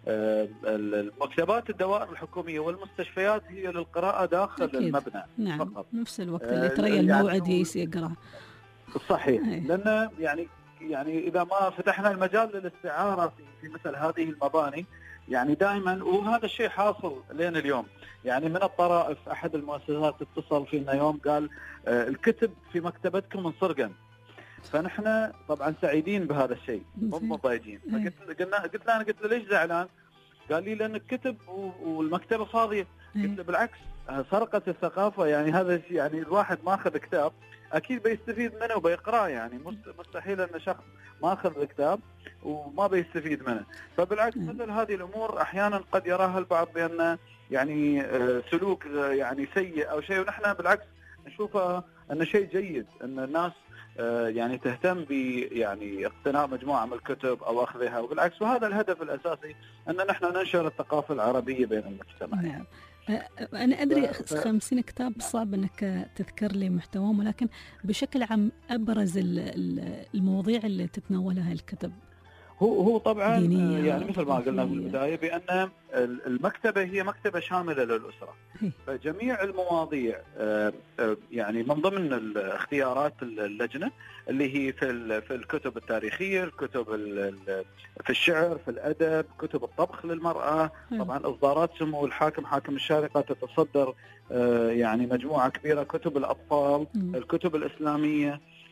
Speaker 15: المكتبات الدوائر الحكومية والمستشفيات هي للقراءة داخل أكيد. المبنى فقط،
Speaker 2: نفس الوقت اللي ترى الموعد يقرأ.
Speaker 15: صحيح، لأن يعني إذا ما فتحنا المجال للاستعارة في مثل هذه المباني، يعني دائما، وهذا الشيء حاصل لين اليوم. يعني من الطرائف أحد المؤسسات اتصل فينا يوم قال الكتب في مكتبتكم انسرقن. فنحن طبعا سعيدين بهذا الشيء، هم مضايقين. قلت له ليش زعلان؟ قال لي لأن الكتب والمكتبة فاضية. قلت له بالعكس، سرقت الثقافة. يعني هذا يعني الواحد ما أخذ كتاب أكيد بيستفيد منه وبيقرأ، يعني مستحيل أن شخص ما أخذ الكتاب وما بيستفيد منه. فبالعكس مثل هذه الأمور أحيانا قد يراها البعض بأن يعني سلوك يعني سيء أو شيء، ونحن بالعكس نشوفها أن شيء جيد، أن الناس يعني تهتم يعني اقتناء مجموعة من الكتب أو أخذها، وبالعكس. وهذا الهدف الأساسي، أن نحن ننشر الثقافة العربية بين المجتمع.
Speaker 2: نعم. أنا أدري 50 كتاب صعب أنك تذكر لي محتواهم، ولكن بشكل عام أبرز المواضيع اللي تتناولها الكتب.
Speaker 15: هو طبعا يعني مثل ما قلنا في البداية بأن المكتبة هي مكتبة شاملة للأسرة، فجميع المواضيع يعني من ضمن الاختيارات اللجنة اللي هي في الكتب التاريخية، الكتب في الشعر، في الأدب، كتب الطبخ للمرأة. طبعا إصدارات سمو الحاكم حاكم الشارقة تتصدر يعني مجموعة كبيرة، كتب الأطفال، الكتب الإسلامية،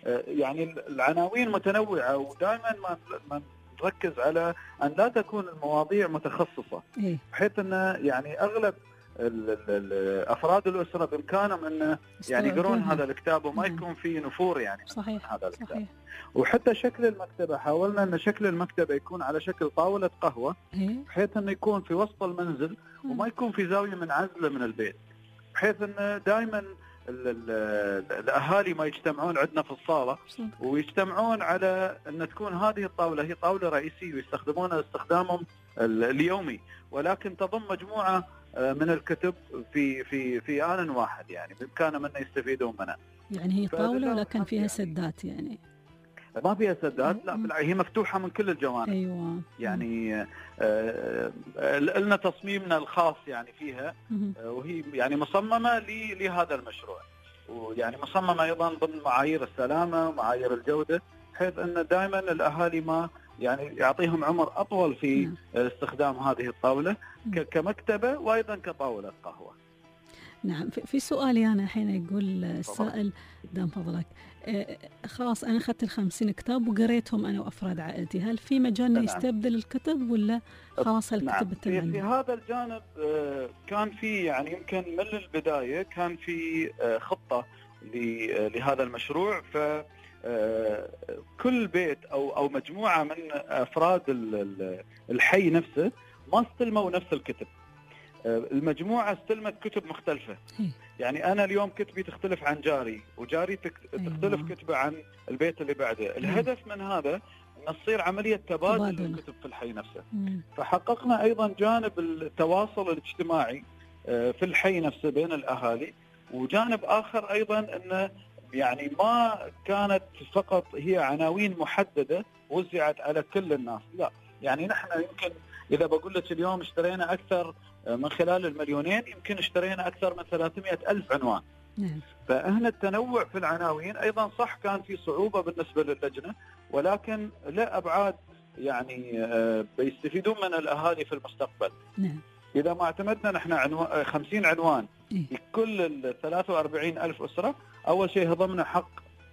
Speaker 15: يعني العناوين متنوعة، ودائما ما نركز على أن لا تكون المواضيع متخصصة، بحيث أن يعني أغلب أفراد الأسرة بإمكانهم أن يعني يقرون هذا الكتاب وما يكون فيه نفور يعني
Speaker 2: صحيح.
Speaker 15: هذا الكتاب.
Speaker 2: صحيح.
Speaker 15: وحتى شكل المكتبة حاولنا أن شكل المكتبة يكون على شكل طاولة قهوة، بحيث أنه يكون في وسط المنزل وما يكون في زاوية منعزلة من البيت، بحيث أن دائما الأهالي ما يجتمعون عندنا في الصالة ويجتمعون على أن تكون هذه الطاولة هي طاولة رئيسية ويستخدمونها استخدامهم اليومي، ولكن تضم مجموعة من الكتب في آن واحد، يعني بإمكانهم أن يستفيدون منها.
Speaker 2: يعني هي طاولة ولكن فيها سدات؟ يعني
Speaker 15: ما فيها سدات، لا هي مفتوحة من كل الجوانب.
Speaker 2: أيوة.
Speaker 15: يعني لنا تصميمنا الخاص يعني فيها، وهي يعني مصممة لهذا المشروع، ويعني مصممة أيضا ضمن معايير السلامة ومعايير الجودة، بحيث أن دائما الأهالي ما يعني يعطيهم عمر أطول في استخدام هذه الطاولة كمكتبة وأيضا كطاولة قهوة.
Speaker 2: نعم. في سؤالي أنا حين يقول السائل دام فضلك، خلاص أنا أخذت 50 كتاب وقريتهم أنا وأفراد عائلتي، هل في مجال يستبدل الكتب ولا خلاص الكتب
Speaker 15: بتنعم؟ في هذا الجانب كان في يعني يمكن من البداية كان في خطة لهذا المشروع، ف كل بيت أو مجموعة من أفراد الحي نفسه ما استلموا نفس الكتب، المجموعة استلمت كتب مختلفة. يعني أنا اليوم كتبي تختلف عن جاري، وجاري تختلف كتبه عن البيت اللي بعده. الهدف من هذا أن تصير عملية تبادل الكتب في الحي نفسه. فحققنا أيضا جانب التواصل الاجتماعي في الحي نفسه بين الأهالي، وجانب آخر أيضا أنه يعني ما كانت فقط هي عناوين محددة وزعت على كل الناس، لا يعني نحن يمكن إذا بقول لك اليوم اشترينا أكثر من خلال 2 مليون، يمكن اشترينا أكثر من 300,000 عنوان. فهنا التنوع في العناوين أيضا صح كان في صعوبة بالنسبة للجنة، ولكن لا أبعاد يعني بيستفيدون من الأهالي في المستقبل. إذا ما اعتمدنا نحن 50 عنوان لكل 43,000 أسرة، أول شيء هضمنا حق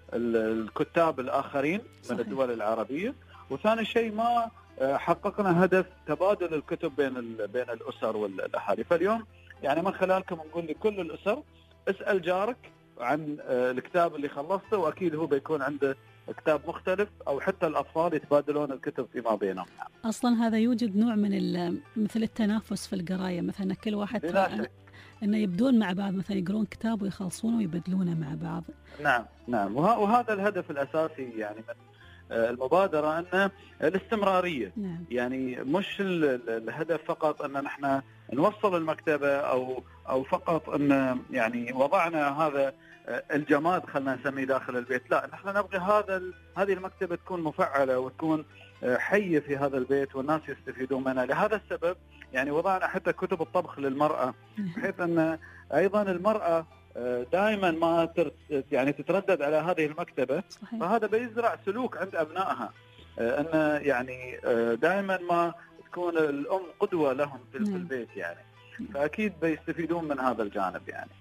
Speaker 15: الكتاب الآخرين من الدول العربية، وثاني شيء ما حققنا هدف تبادل الكتب بين الأسر والأهالي. فاليوم يعني من خلالكم نقول لكل الأسر اسأل جارك عن الكتاب اللي خلصته، وأكيد هو بيكون عنده كتاب مختلف، أو حتى الأطفال يتبادلون الكتب فيما بينهم.
Speaker 2: أصلا هذا يوجد نوع من مثل التنافس في القراية، مثلا كل واحد أنه يبدون مع بعض، مثلا يقرون كتاب ويخلصونه ويبدلونه مع بعض.
Speaker 15: نعم وهذا الهدف الأساسي يعني من المبادرة، أن الاستمرارية. يعني مش الهدف فقط أن نحن نوصل المكتبة أو فقط أن يعني وضعنا هذا الجماد خلنا نسميه داخل البيت، لا نحن نبغي هذه المكتبة تكون مفعلة وتكون حية في هذا البيت والناس يستفيدون منها. لهذا السبب يعني وضعنا حتى كتب الطبخ للمرأة، بحيث أن أيضا المرأة دائما ما يعني تتردد على هذه المكتبة. فهذا بيزرع سلوك عند أبنائها، أن يعني دائما ما تكون الأم قدوة لهم في البيت يعني، فأكيد بيستفيدون من هذا الجانب يعني.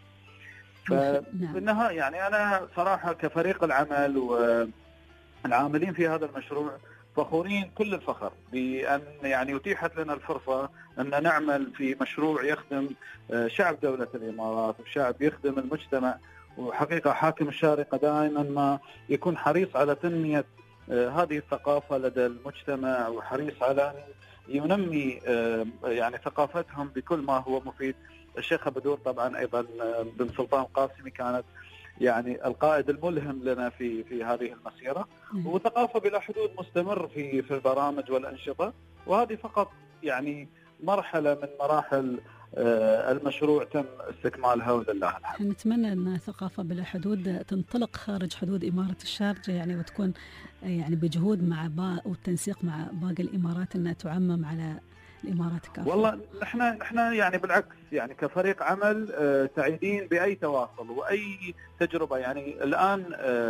Speaker 15: ففي النهاية يعني أنا صراحة كفريق العمل والعاملين في هذا المشروع فخورين كل الفخر بأن يعني أتيحت لنا الفرصة أن نعمل في مشروع يخدم شعب دولة الإمارات وشعب يخدم المجتمع. وحقيقة حاكم الشارقة دائما ما يكون حريص على تنمية هذه الثقافة لدى المجتمع، وحريص على أن ينمي يعني ثقافتهم بكل ما هو مفيد. الشيخ بدور طبعا أيضا بن سلطان القاسمي كانت يعني القائد الملهم لنا في هذه المسيرة، وثقافة بلا حدود مستمر في البرامج والأنشطة، وهذه فقط يعني مرحلة من مراحل المشروع تم استكمالها ولله الحمد.
Speaker 2: نتمنى أن ثقافة بلا حدود تنطلق خارج حدود إمارة الشارقة يعني، وتكون يعني بجهود مع والتنسيق مع باقي الإمارات أنها تعمم على الإمارات كافة.
Speaker 15: والله نحن يعني بالعكس يعني كفريق عمل سعيدين بأي تواصل وأي تجربة. يعني الآن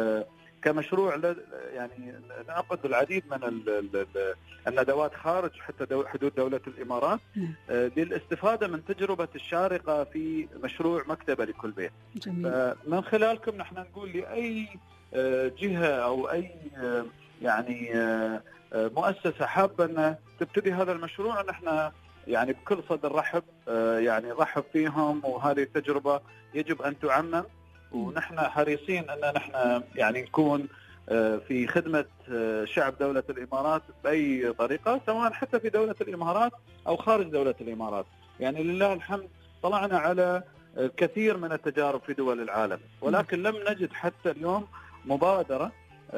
Speaker 15: كمشروع يعني نعقد العديد من الندوات خارج حتى حدود دولة الإمارات للاستفادة من تجربة الشارقة في مشروع مكتبة لكل بيت.
Speaker 2: جميل.
Speaker 15: من خلالكم نحن نقول لأي جهة أو أي يعني مؤسسة حابة أن تبتدي هذا المشروع، نحن يعني بكل صدر رحب، يعني رحب فيهم، وهذه التجربة يجب أن تعمم، ونحن حريصين أن نحن يعني نكون في خدمة شعب دولة الإمارات بأي طريقة، سواء حتى في دولة الإمارات أو خارج دولة الإمارات. يعني لله الحمد طلعنا على كثير من التجارب في دول العالم، ولكن لم نجد حتى اليوم مبادرة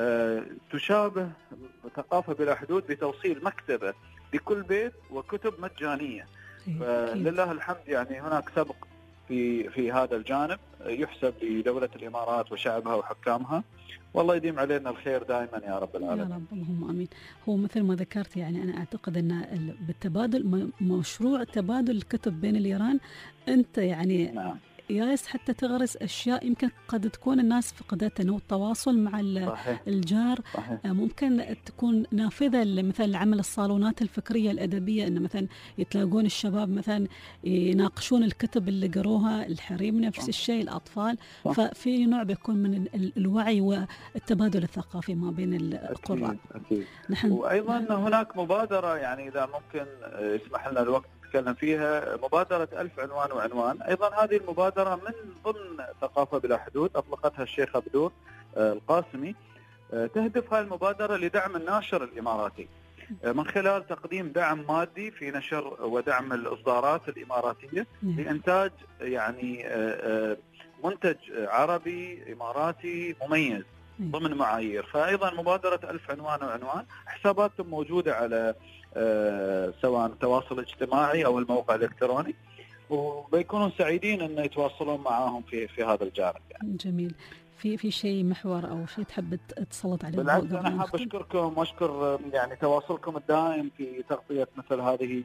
Speaker 15: تشابه ثقافة بلا حدود بتوصيل مكتبة بكل بيت وكتب مجانية. فلله الحمد يعني هناك سبق في هذا الجانب يحسب لدولة الإمارات وشعبها وحكامها، والله يديم علينا الخير دائما يا رب العالمين.
Speaker 2: يا رب، اللهم امين. هو مثل ما ذكرت يعني انا اعتقد ان بالتبادل، مشروع تبادل الكتب بين اليران، انت يعني ياس حتى تغرس اشياء يمكن قد تكون الناس فقدتها، انه التواصل مع الجار. ممكن تكون نافذه مثلا عمل الصالونات الفكريه الادبيه، ان مثلا يتلاقون الشباب مثلا يناقشون الكتب اللي قروها، الحريم نفس الشيء، الاطفال. ففي نوع بيكون من الوعي والتبادل الثقافي ما بين القراء.
Speaker 15: أكيد. وايضا هناك مبادره يعني اذا ممكن يسمح لنا الوقت نتكلم فيها، مبادرة 1000 عنوان وعنوان. أيضا هذه المبادرة من ضمن ثقافة بلا حدود أطلقتها الشيخ بدور القاسمي. تهدف هذه المبادرة لدعم الناشر الإماراتي من خلال تقديم دعم مادي في نشر ودعم الإصدارات الإماراتية لإنتاج يعني منتج عربي إماراتي مميز ضمن معايير. فأيضا مبادرة 1000 عنوان وعنوان حساباتهم موجودة على سواء التواصل الاجتماعي أو الموقع الإلكتروني، وبيكونوا سعيدين أن يتواصلون معاهم في هذا الجانب يعني.
Speaker 2: جميل. في شيء محور أو شيء تحب تسلط عليه؟
Speaker 15: بالعكس أنا حاب أشكركم وأشكر يعني تواصلكم الدائم في تغطية مثل هذه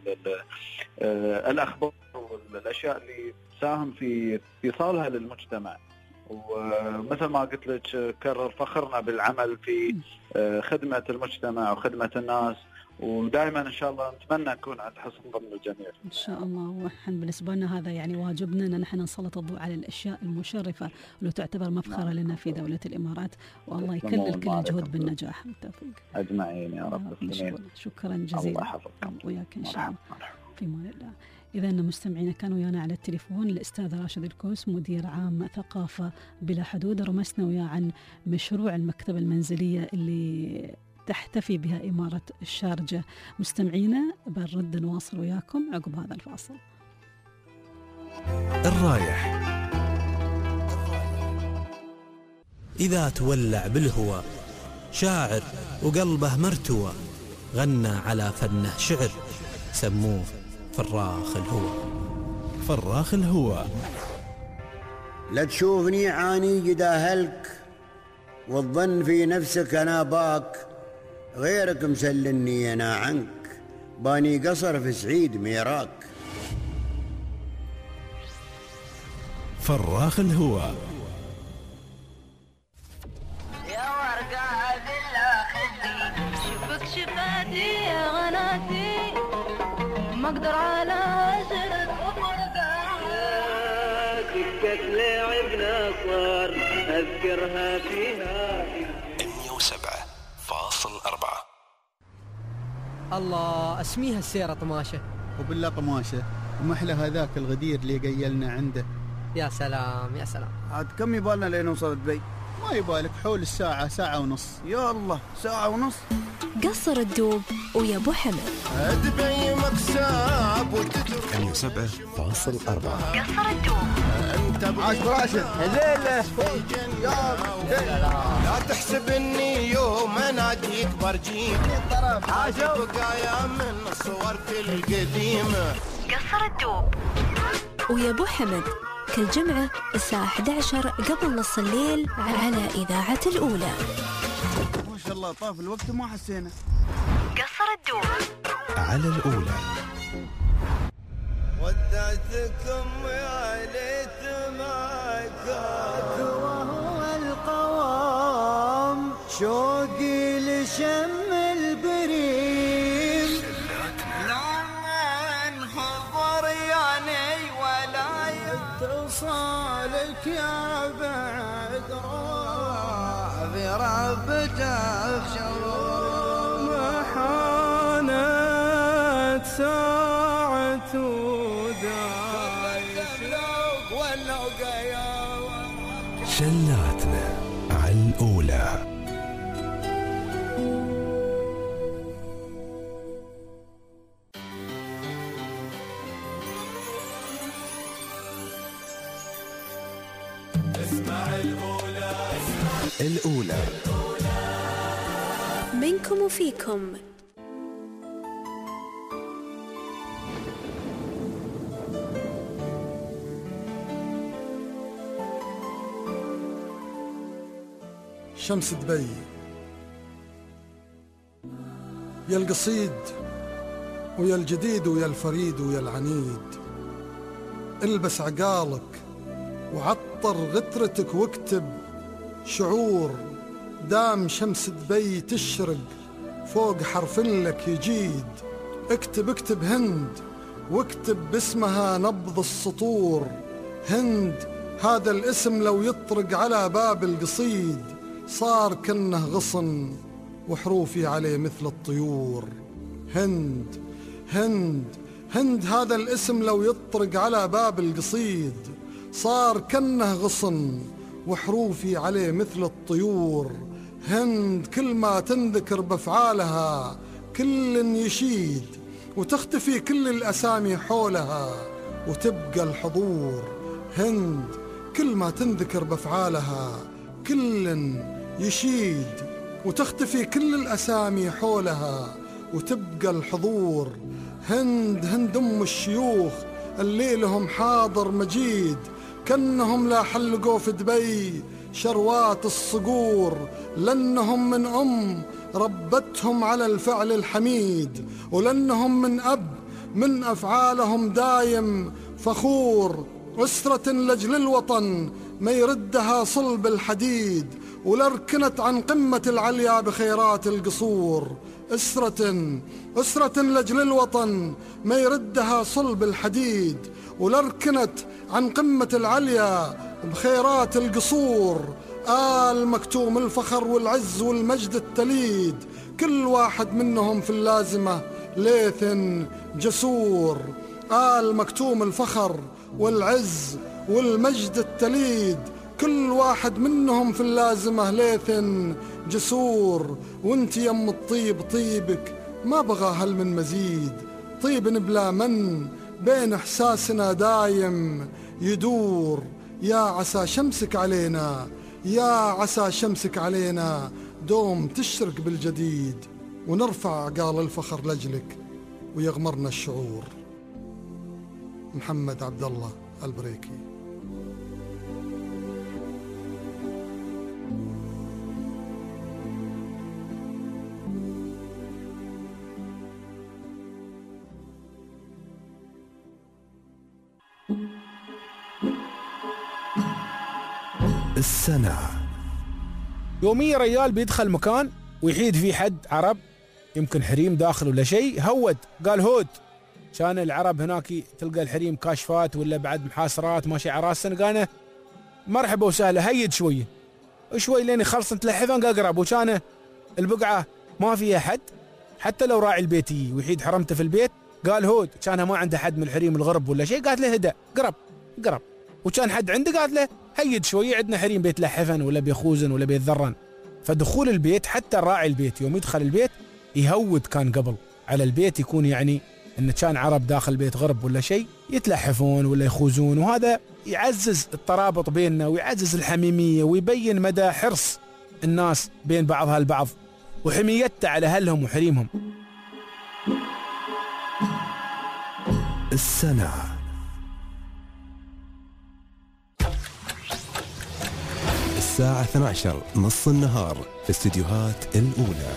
Speaker 15: الأخبار والأشياء اللي تساهم في إيصالها للمجتمع. ومثل ما قلت لك كرر فخرنا بالعمل في خدمة المجتمع وخدمة الناس، ودائما إن شاء الله نتمنى نكون عند حسن ظن الجميع
Speaker 2: إن شاء الله. ونحن بالنسبة لنا هذا يعني واجبنا أن نحن نسلط الضوء على الأشياء المشرفة اللي تعتبر مفخرة لنا في دولة الإمارات، والله يكلل كل الجهود بالنجاح والتوفيق
Speaker 15: أجمعين يا رب.
Speaker 2: شكرا جزيلا، وياك إن شاء الله في مان الله. إذا مستمعينا كانوا ويانا على التليفون الأستاذ راشد الكوس مدير عام ثقافة بلا حدود، رمسنا وياه عن مشروع المكتبة المنزلية اللي تحتفي بها إمارة الشارجة. مستمعينا بنرد نواصل وياكم عقب هذا الفاصل.
Speaker 1: الرايح
Speaker 16: إذا تولع بالهوى شاعر وقلبه مرتوى، غنى على فنه شعر سموه فراخ الهوى.
Speaker 1: فراخ الهوى.
Speaker 17: لا تشوفني عاني جداهلك والظن في نفسك أنا باك، غيرك مسلني أنا عنك، باني قصر في سعيد ميراك.
Speaker 1: فراخ الهوى.
Speaker 5: يا ورقة بالله خدي شوفك شفاتي يا غناتي، ما اقدر على عشرة دكت لعبنا صار اذكرها فيها
Speaker 1: 107.4.
Speaker 18: الله اسميها السيرة طماشة.
Speaker 19: وبالله طماشة ومحلى هذاك الغدير اللي قيلنا عنده.
Speaker 18: يا سلام يا سلام.
Speaker 19: عاد كم يبالنا لين نوصل دبي؟ ما يبالك حول الساعة، ساعة ونص. يا الله ساعة ونص.
Speaker 3: قصر الدوب ويا ابو حمد.
Speaker 5: دبي مكساب
Speaker 1: 107.4.
Speaker 3: قصر الدوب.
Speaker 19: عاش براشد هذيله.
Speaker 5: لا تحسب اني يوم اناديك برجيك، حاجة بقايا من صورتي القديمة.
Speaker 3: قصر الدوب ويا ابو حمد كل جمعة الساعة 11 قبل نص الليل على إذاعة الأولى.
Speaker 19: ما شاء الله طاف الوقت وما حسينا.
Speaker 3: قصر الدوب
Speaker 1: على الأولى.
Speaker 5: ودعتكم يا ليت ما كان
Speaker 7: وهو القوام شوقي لشم البريم.
Speaker 5: لما انحضر يعني ولا
Speaker 7: اتصالك يا بعد روح
Speaker 5: محبته شعور
Speaker 20: ما حانت ساعة
Speaker 1: شلاتنا على الأولى.
Speaker 5: اسمع
Speaker 1: الأولى
Speaker 3: منكم وفيكم.
Speaker 21: شمس دبي يا القصيد ويا الجديد ويا الفريد ويا العنيد، البس عقالك وعطر غترتك واكتب شعور، دام شمس دبي تشرق فوق حرف لك يجيد. اكتب هند واكتب باسمها نبض السطور، هند هذا الاسم لو يطرق على باب القصيد صار كنه غصن وحروفي عليه مثل الطيور. هند هند هند هذا الاسم لو يطرق على باب القصيد صار كنه غصن وحروفي عليه مثل الطيور. هند كل ما تنذكر بافعالها كل يشيد، وتختفي كل الاسامي حولها وتبقى الحضور. هند كل ما تنذكر بافعالها كل يشيد، وتختفي كل الاسامي حولها وتبقى الحضور. هند هند ام الشيوخ اللي لهم حاضر مجيد، كأنهم لا حلقوا في دبي شروات الصقور، لأنهم من أم ربتهم على الفعل الحميد، ولأنهم من أب من أفعالهم دايم فخور. أسرة لجل الوطن ما يردها صلب الحديد، ولركنت عن قمة العليا بخيرات القصور. أسرة لجل الوطن ما يردها صلب الحديد، ولركنت عن قمة العليا بخيرات القصور. آل مكتوم الفخر والعز والمجد التليد، كل واحد منهم في اللازمة ليث جسور. آل مكتوم الفخر والعز والمجد التليد، كل واحد منهم في اللازمة ليث جسور. وانت يم الطيب طيبك ما بغى هل من مزيد، طيب بلا من بين احساسنا دايم يدور. يا عسى شمسك علينا، يا عسى شمسك علينا دوم تشرق بالجديد، ونرفع عقال الفخر لجلك ويغمرنا الشعور. محمد عبد الله البريكي.
Speaker 1: السنة.
Speaker 9: يوميا ريال بيدخل مكان ويحيد فيه حد عرب، يمكن حريم داخل ولا شيء، هود قال هود. كان العرب هناك تلقى الحريم كاشفات ولا بعد محاصرات ماشي على راس سنقانه، مرحبا وسهلا هيد شويه لين يخلص تلحفن اقرب. وكان البقعه ما فيها حد، حتى لو راعي البيت ويحيد حرمته في البيت قال هود. كان ما عنده حد من الحريم الغرب ولا شيء، قالت له هدا قرب. وكان حد عنده قالت له هيد شويه، عندنا حريم بيتلحفن ولا بيخوزن ولا بيتذرن. فدخول البيت حتى راعي البيت يوم يدخل البيت يهود كان قبل على البيت، يكون يعني ان كان عرب داخل بيت غرب ولا شيء يتلحفون ولا يخوزون، وهذا يعزز الترابط بيننا ويعزز الحميميه ويبين مدى حرص الناس بين بعضها البعض وحميتها على اهلهم وحريمهم.
Speaker 1: السنة. الساعة 12 نص النهار في استديوهات الأولى.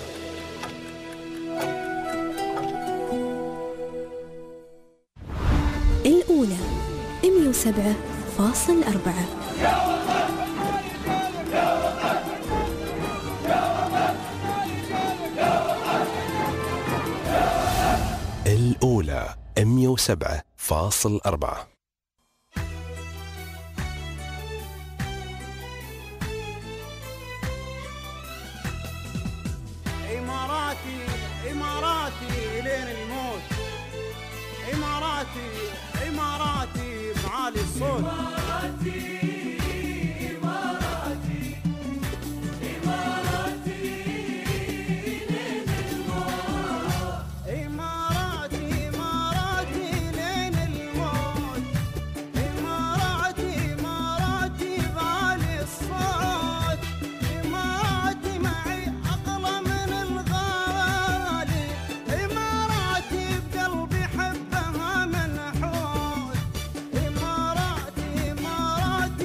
Speaker 3: الأولى 107.4.
Speaker 1: الأولى 107.4.
Speaker 4: إماراتي إماراتي لين الموت، إماراتي إماراتي بعالي الصوت. إماراتي إماراتي إماراتي لين الموت، إماراتي إماراتي لين الموت، إماراتي إماراتي بعالي الصوت، إماراتي معي أغلى من الغالي، إماراتي بقلبي حبها منحوت، إماراتي إماراتي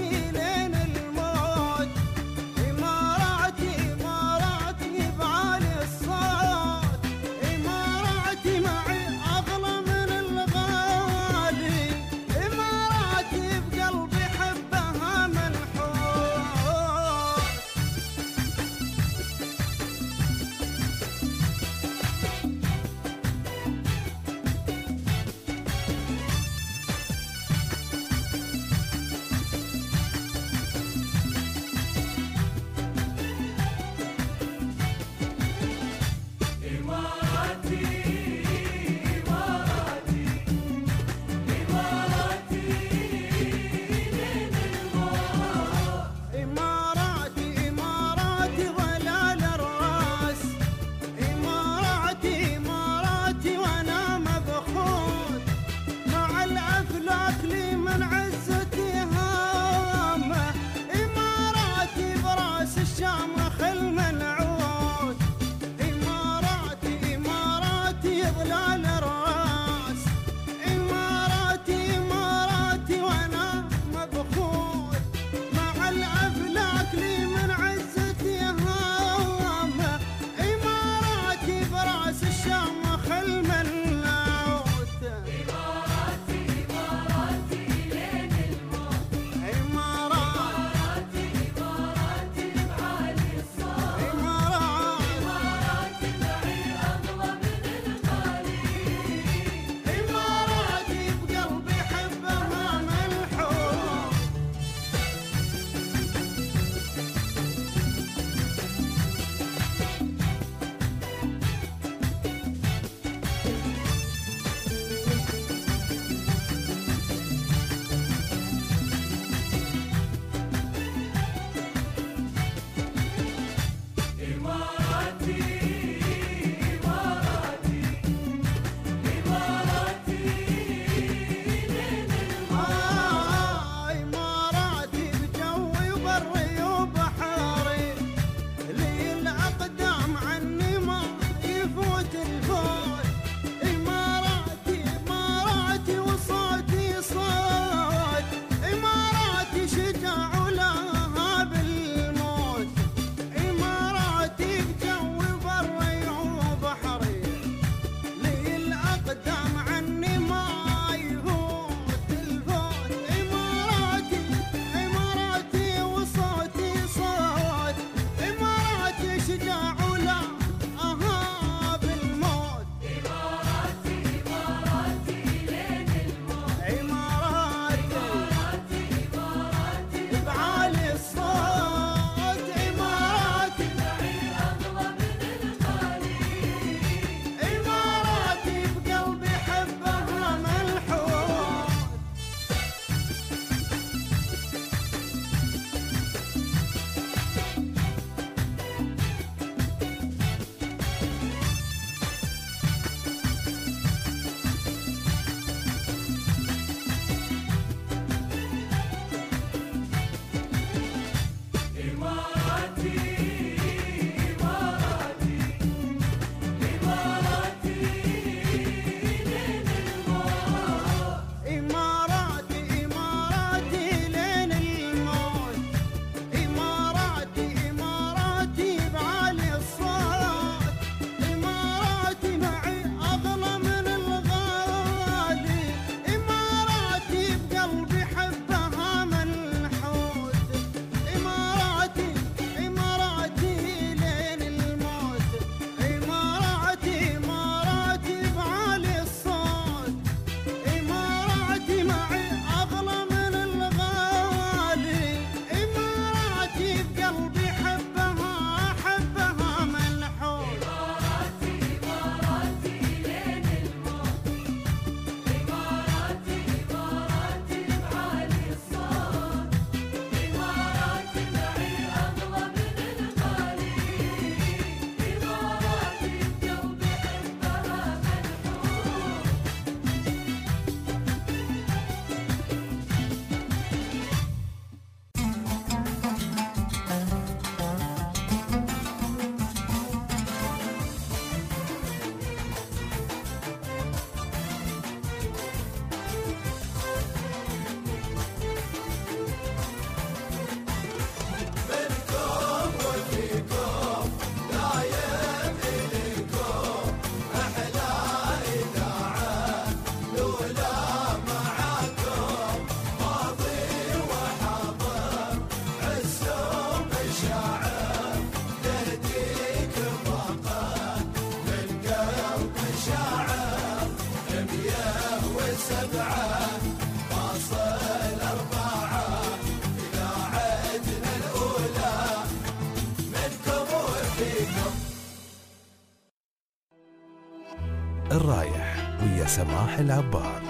Speaker 1: الرايح ويا سماح العبار.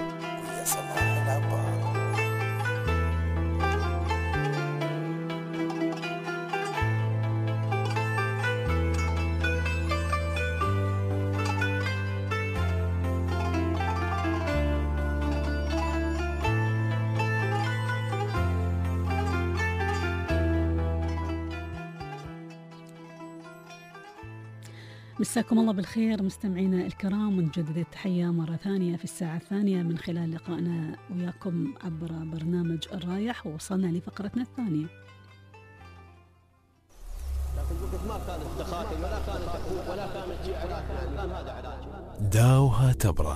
Speaker 2: مساكم الله بالخير مستمعينا الكرام، ونجدد التحية مرة ثانية في الساعة الثانية من خلال لقائنا وياكم عبر برنامج الرايح، ووصلنا لفقرتنا الثانية.
Speaker 8: ما كانت تخاطب ولا كانت تفوق ولا كانت تجي علاج، كان هذا علاج.
Speaker 1: داوها تبرأ.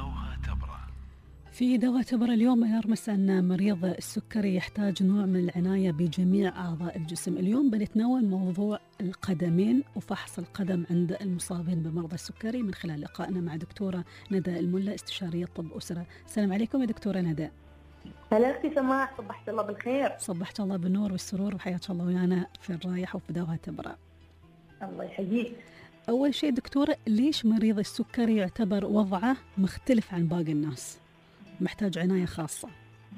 Speaker 2: في دواء تبرأ اليوم يرمس أن مريض السكري يحتاج نوع من العناية بجميع أعضاء الجسم. اليوم بنتناول موضوع القدمين وفحص القدم عند المصابين بمرض السكري من خلال لقائنا مع دكتورة ندى الملا استشارية طب أسرة. السلام عليكم يا دكتورة ندى.
Speaker 22: هلا أختي سماح، صبحت الله بالخير.
Speaker 2: صبحت الله بالنور والسرور وحياك الله ويانا في الرايح وفي دواء تبرأ.
Speaker 22: الله يحييك.
Speaker 2: أول شيء دكتورة، ليش مريض السكري يعتبر وضعه مختلف عن باقي الناس؟ محتاج عناية خاصة.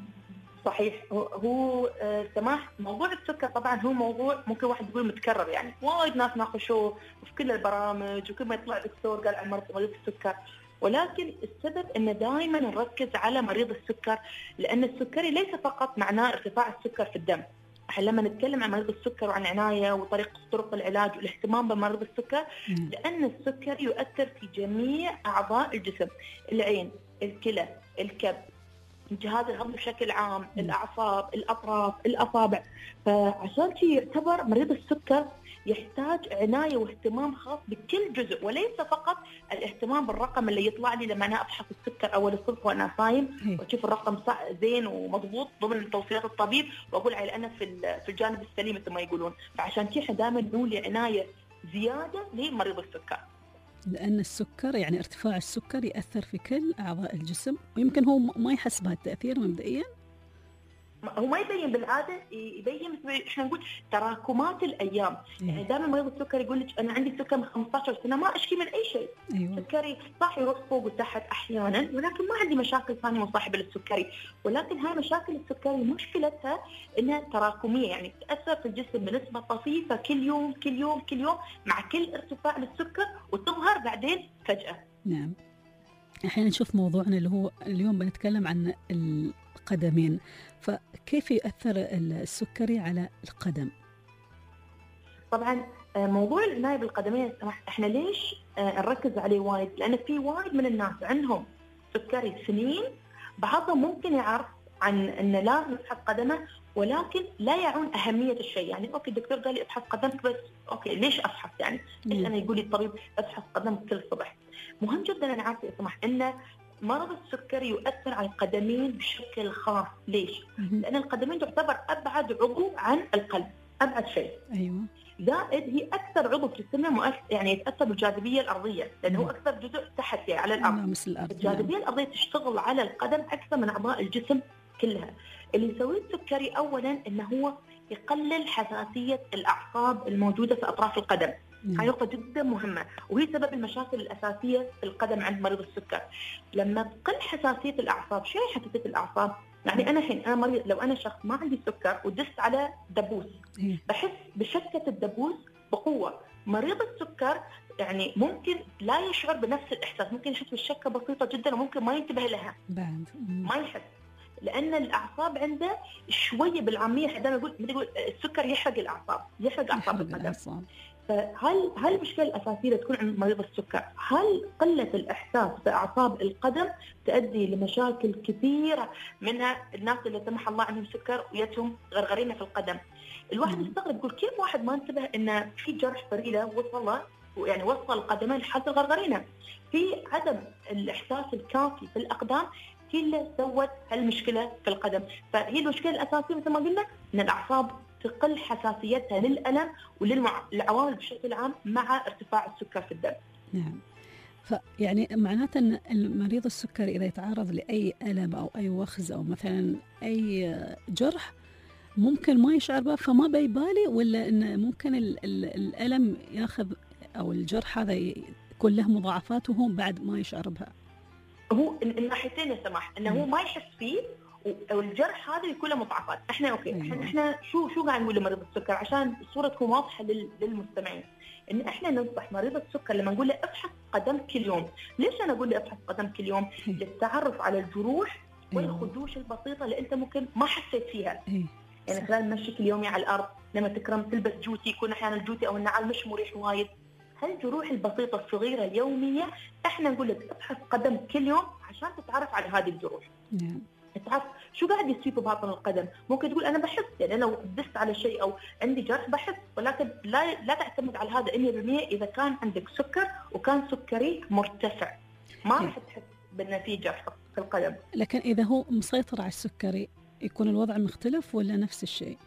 Speaker 22: صحيح. هو سماح، موضوع السكر طبعا هو موضوع ممكن واحد يقول متكرر، يعني وايد ناس ناقشوه في كل البرامج وكل ما يطلع دكتور قال عن مريض السكر، ولكن السبب ان دائما نركز على مريض السكر لان السكري ليس فقط معناه ارتفاع السكر في الدم. احنا لما نتكلم عن مريض السكر وعن عناية وطرق العلاج والاهتمام بمريض السكر، لان السكر يؤثر في جميع اعضاء الجسم، العين، الكلى، الكبد، الجهاز الهضمي بشكل عام، الأعصاب، الأطراف، الأصابع. فعشان شيء يعتبر مريض السكر يحتاج عناية واهتمام خاص بكل جزء، وليس فقط الاهتمام بالرقم اللي يطلع لي لما أنا أفحص السكر أول الصبح وأنا صايم وأشوف الرقم زين ومضبوط ضمن توصيات الطبيب وأقول على أنا في الجانب السليم مثل ما يقولون. فعشان كذا دائما نولي عناية زيادة لمريض السكر،
Speaker 2: لأن السكر يعني ارتفاع السكر يأثر في كل أعضاء الجسم، ويمكن هو ما يحس بهالتأثير مبدئيا.
Speaker 22: هو ما يبين بالعاده، يبين احنا نقول تراكمات الايام. يعني دائما مريض السكر يقول لك انا عندي سكر من 15 سنه ما اشكي من اي شيء. سكري صح يروح فوق وتحت احيانا، ولكن ما عندي مشاكل ثانيه مصاحبه للسكري. ولكن هاي مشاكل السكري مشكلتها انها تراكميه، يعني تاثر في الجسم بنسبه طفيفه كل يوم كل يوم كل يوم مع كل ارتفاع للسكر، وتظهر بعدين فجاه.
Speaker 2: نعم. الحين نشوف موضوعنا اللي هو اليوم بنتكلم عن القدمين، فكيف يؤثر السكري على القدم؟
Speaker 22: طبعا موضوع العناية بالقدمين احنا ليش نركز عليه وايد؟ لأن في وايد من الناس عندهم سكري سنين، بعضهم ممكن يعرف عن أن لازم يفحص قدمه ولكن لا يعون أهمية الشيء. يعني أوكي الدكتور قال لي افحص قدمك، بس أوكي ليش أفحص؟ يعني ليش أنا يقول لي الطبيب افحص قدمك كل صبح؟ مهم جدا أنا عارفة يا سماح أن مرض السكري يؤثر على القدمين بشكل خاص. ليش؟ لأن القدمين تعتبر أبعد عضو عن القلب، أبعد شيء.
Speaker 2: أيوة.
Speaker 22: زائد هي أكثر عضو في جسمنا يعني يتأثر بالجاذبية الأرضية، لأنه هو أكثر جزء تحت على الأرض. الجاذبية الأرضية تشتغل على القدم أكثر من أعضاء الجسم كلها. اللي يسويه السكري أولاً إنه هو يقلل حساسية الأعصاب الموجودة في أطراف القدم. هاي نقطة جدا مهمة، وهي سبب المشاكل الأساسية في القدم عند مريض السكر. لما تقل حساسية الأعصاب، شو هي حساسية الأعصاب؟ يعني أنا الحين أنا مريض، لو أنا شخص ما عندي سكر ودست على دبوس بحس بشكة الدبوس بقوة. مريض السكر يعني ممكن لا يشعر بنفس الإحساس، ممكن يحس بالشكة بسيطة جدا وممكن ما ينتبه لها، ما يحس، لأن الأعصاب عنده شوية بالعامية حدا يقول السكر يحرق الأعصاب، يحرق أعصاب القدم. فهل المشكلة الأساسية اللي تكون عند مريض السكر؟ هل قلة الإحساس بأعصاب القدم تؤدي لمشاكل كثيرة، منها الناس اللي سمح الله عندهم سكر ويتهم غرغرينة في القدم. الواحد يستغرب يقول كيف واحد ما انتبه إن في جرح فريدة وصل القدمين لحد الغرغرينة. في عدم الإحساس الكافي في الأقدام هي اللي سوت هالمشكلة في القدم. فهي المشكلة الأساسية مثل ما قلنا إن الأعصاب تقل حساسيتها للألم وللعوامل بشكل عام مع ارتفاع السكر في الدم.
Speaker 2: نعم. فيعني معناته أن المريض السكري إذا يتعرض لأي ألم أو أي وخز أو مثلا أي جرح ممكن ما يشعر به فما بيبالي، ولا أن ممكن الألم ياخذ أو الجرح هذا يكون له مضاعفات وهو بعد ما يشعر بها.
Speaker 22: هو الناحيتين يا سماح، انه هو ما يحس فيه والجرح هذا يكون له مضاعفات. احنا اوكي، احنا شو قاعد نقول لمريض السكر عشان الصوره تكون واضحه للمستمعين، ان احنا ننصح مريض السكر لما نقول له افحص قدم كل يوم. ليش انا اقول له افحص قدم كل يوم؟ للتعرف على الجروح والخدوش البسيطه اللي انت ممكن ما حسيت فيها. يعني خلال مشيك اليومي على الارض، لما تكرم تلبس جوتي، يكون احيانا الجوتي او النعال مش مريح وايد. هالجروح البسيطه الصغيره اليوميه احنا نقول لك ابحث قدم كل يوم عشان تتعرف على هذه الجروح. تعرف شو قاعد يصير في باطن القدم. ممكن تقول انا بحس، يعني لو دست على شيء او عندي جرح بحس، ولكن لا تعتمد على هذا 100% اذا كان عندك سكر وكان سكري مرتفع، ما راح تحس بان في جرح في القدم.
Speaker 2: لكن اذا هو مسيطر على السكري يكون الوضع مختلف ولا نفس الشيء؟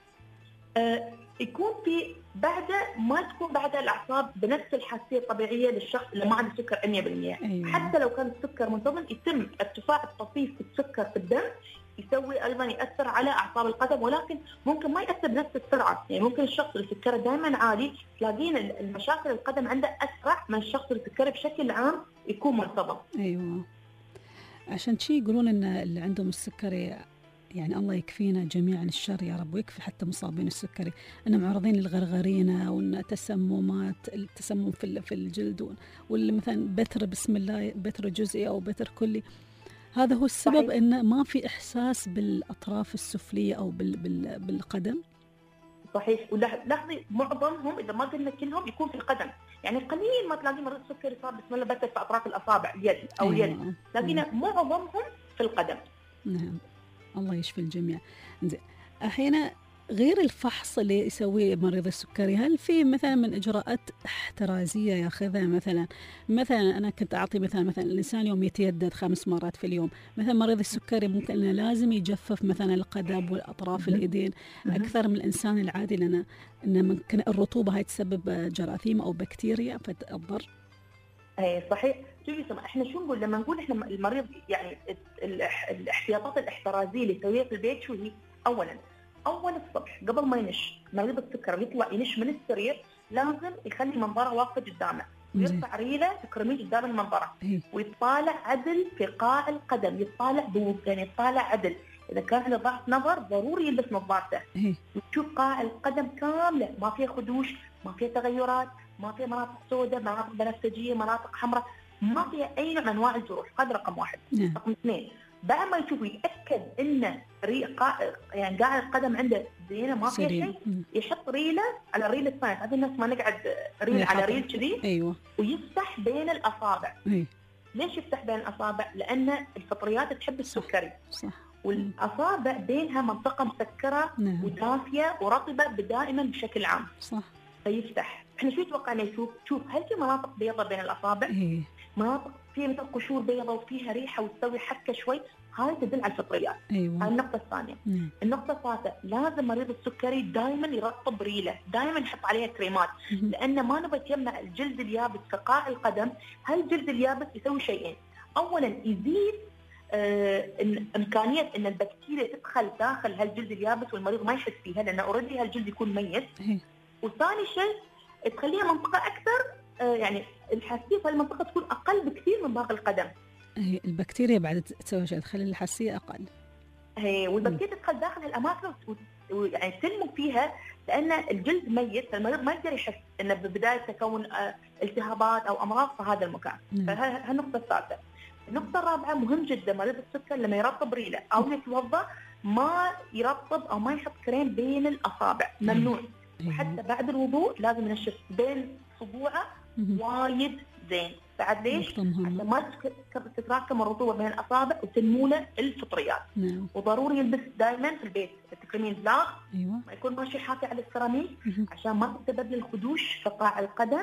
Speaker 22: يكون في بعده ما تكون بعده الاعصاب بنفس الحساسيه الطبيعيه للشخص اللي ما عنده سكر 100%. حتى لو كان السكر منتظم يتم ارتفاع الطفيف في السكر في الدم، يسوي ايضا ياثر على اعصاب القدم، ولكن ممكن ما ياثر بنفس السرعه. يعني ممكن الشخص اللي سكره دائما عالي تلاقين المشاكل القدم عنده اسرع من الشخص اللي سكره بشكل عام يكون منتظم.
Speaker 2: ايوه، عشان شي يقولون ان اللي عندهم السكري، يعني الله يكفينا جميعا الشر يا رب، ويكفي حتى مصابين السكري، انهم معرضين للغرغرينه وان تسممات، التسمم في الجلد، واللي مثلا بتر بسم الله بتر جزئي او بتر كلي. هذا هو السبب. صحيح. ان ما في احساس بالاطراف السفليه او بالقدم. صحيح.
Speaker 22: ولاحظي معظمهم اذا ما قلنا كلهم يكون في القدم، يعني قليل ما تلاقي مريض سكري صار بسم الله بتر في اطراف الاصابع اليد او اليد، لكن معظمهم في القدم.
Speaker 2: نعم، الله يشفي الجميع. زين، أحيانا غير الفحص اللي يسويه مريض السكري، هل في مثلا من إجراءات احترازية ياخذها؟ مثلا أنا كنت أعطي مثلا الإنسان يوم يتيدد 5 مرات في اليوم. مثلا مريض السكري ممكن أنه لازم يجفف مثلا القدم والأطراف الإيدين أكثر من الإنسان العادي، لأن ممكن الرطوبة هاي تسبب جراثيم أو بكتيريا فتضر.
Speaker 22: اي صحيح. شوفي سما، احنا شو نقول لما نقول احنا المريض يعني الاحتياطات الاحترازيه اللي يسويها في البيت شو هي؟ اول الصبح قبل ما ينش مريض السكر يطلع ينش من السرير، لازم يخلي منظره واقفه قدامه ويرفع ريله تكرمين قدام المنظره ويطالع عدل في قاع القدم، يطالع يعني يطالع عدل. اذا كان عنده ضعف نظر ضروري يلبس نظارته وتشوف قاع القدم كامله، ما فيها خدوش، ما فيها تغيرات، ما فيها مناطق سوداء، مناطق بنفسجيه، مناطق حمراء، ما فيها اي نوع من انواع الجروح. هذا رقم 1. رقم 2، بعد ما يشوف يتاكد ان يعني قاع القدم عنده زينه ما فيها شيء، يحط ريله على الريل الثاني. هذه الناس ما نقعد ريل على ريل كذي.
Speaker 2: ايوه.
Speaker 22: ويفتح بين الاصابع. ليش يفتح بين الاصابع؟ لان الفطريات تحب السكري. صح. والاصابع بينها منطقه مسكره ودافيه ورطبه دائما بشكل عام. صح. فيفتح. احنا شو توقعنا يشوف؟ شوف هل في مناطق بيضاء بين الاصابع؟ مناطق فيها مثل قشور بيضاء وفيها ريحه وتسوي حكه شوي، هاي تدل على الفطريات. هاي النقطه الثانيه. النقطه الثالثه، لازم مريض السكري دائما يرطب ريله، دائما يحط عليها كريمات، لان ما نبغى يجمع الجلد اليابس في قاع القدم. هالجلد اليابس يسوي شيئين، اولا يزيد امكانيه ان البكتيريا تدخل داخل هالجلد اليابس والمريض ما يحس فيها، لان اوريدي هالجلد يكون ميت. وثاني شيء تخليها منطقه اكثر يعني الحساسيه في المنطقه تكون اقل بكثير من باقي القدم.
Speaker 2: البكتيريا بعد تسوي شيء تخلي الحساسيه اقل.
Speaker 22: والبكتيريا تدخل داخل الاماكن ويعني تنمو فيها، لان الجلد ميت، فالمريض ما يقدر يحس انه ببدايه تكون التهابات او امراض في هذا المكان. فهالنقطه الثالثه. النقطه الرابعه، مهم جدا مريض السكر لما يرطب ريله او يتوضا ما يرطب او ما يحط كريم بين الاصابع، ممنوع. وحتى بعد الوضوء لازم ينشف بين صبوعه وايد زين. بعد ليش؟ عشان ما تتراكم الرطوبه بين الاصابع وتنمو له الفطريات. وضروري يلبس دائما في البيت التكريمين بلاغ. ما يكون ماشي حافي على السيراميك عشان ما تتسبب الخدوش في قاع القدم.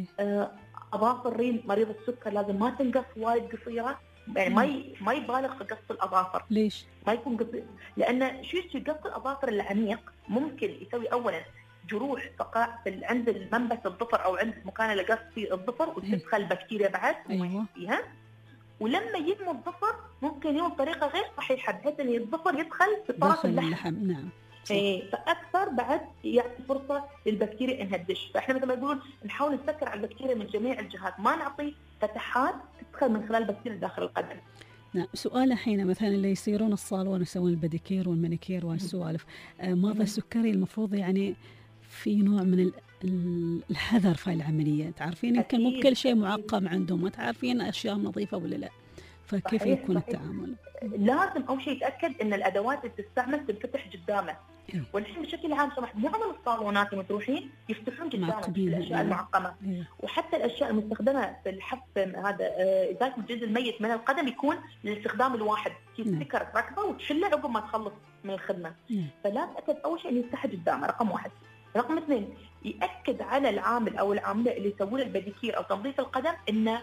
Speaker 22: اظافر ريل مريض السكر لازم ما تنقص وايد قصيره، يعني ما يبالغ في قص الاظافر. ليش؟ ما يكون قصير، لان شو قص الاظافر العميق ممكن يسوي اولا جروح عند المنبت الظفر او عند المكان اللي قص فيه الظفر، وتدخل بكتيريا بعد فيها. ولما ينمو الظفر ممكن ينمو بطريقه غير صحيحه، بحيث ان الظفر يدخل في طرف اللحم.
Speaker 2: نعم.
Speaker 22: فاكثر بعد يعطي فرصه للبكتيريا انها تدش. فاحنا مثل ما يقولون نحاول نسكر على البكتيريا من جميع الجهات، ما نعطي فتحات تدخل من خلال البكتيريا داخل القدم.
Speaker 2: نعم. سؤال الحين مثلا اللي يصيرون الصالون يسوون البديكير والمانيكير والسوالف، مرضى السكري المفروض يعني في نوع من الحذر في العملية. تعرفين يمكن مو كل شيء معقم عندهم، ما تعرفين أشياء نظيفة ولا لا، فكيف
Speaker 22: صحيح
Speaker 2: يكون
Speaker 22: صحيح.
Speaker 2: التعامل؟
Speaker 22: لازم أول شيء يتأكد أن الأدوات اللي تستعمل تنفتح قدامه. والحين بشكل عام سمح معظم الصالونات لما تروحين يفتحون قدامك الأشياء المعقمة. وحتى الأشياء المستخدمة في الحف هذا إزالة الجزء الميت من القدم يكون للاستخدام الواحد، تستكر تركبه وتشله عقب ما تخلص من الخدمة. فلا تأكد أول شيء أن يفتح قدامه، رقم واحد. رقم اثنين، يأكد على العامل أو العاملة اللي يسوون البديكير أو تنظيف القدم إنه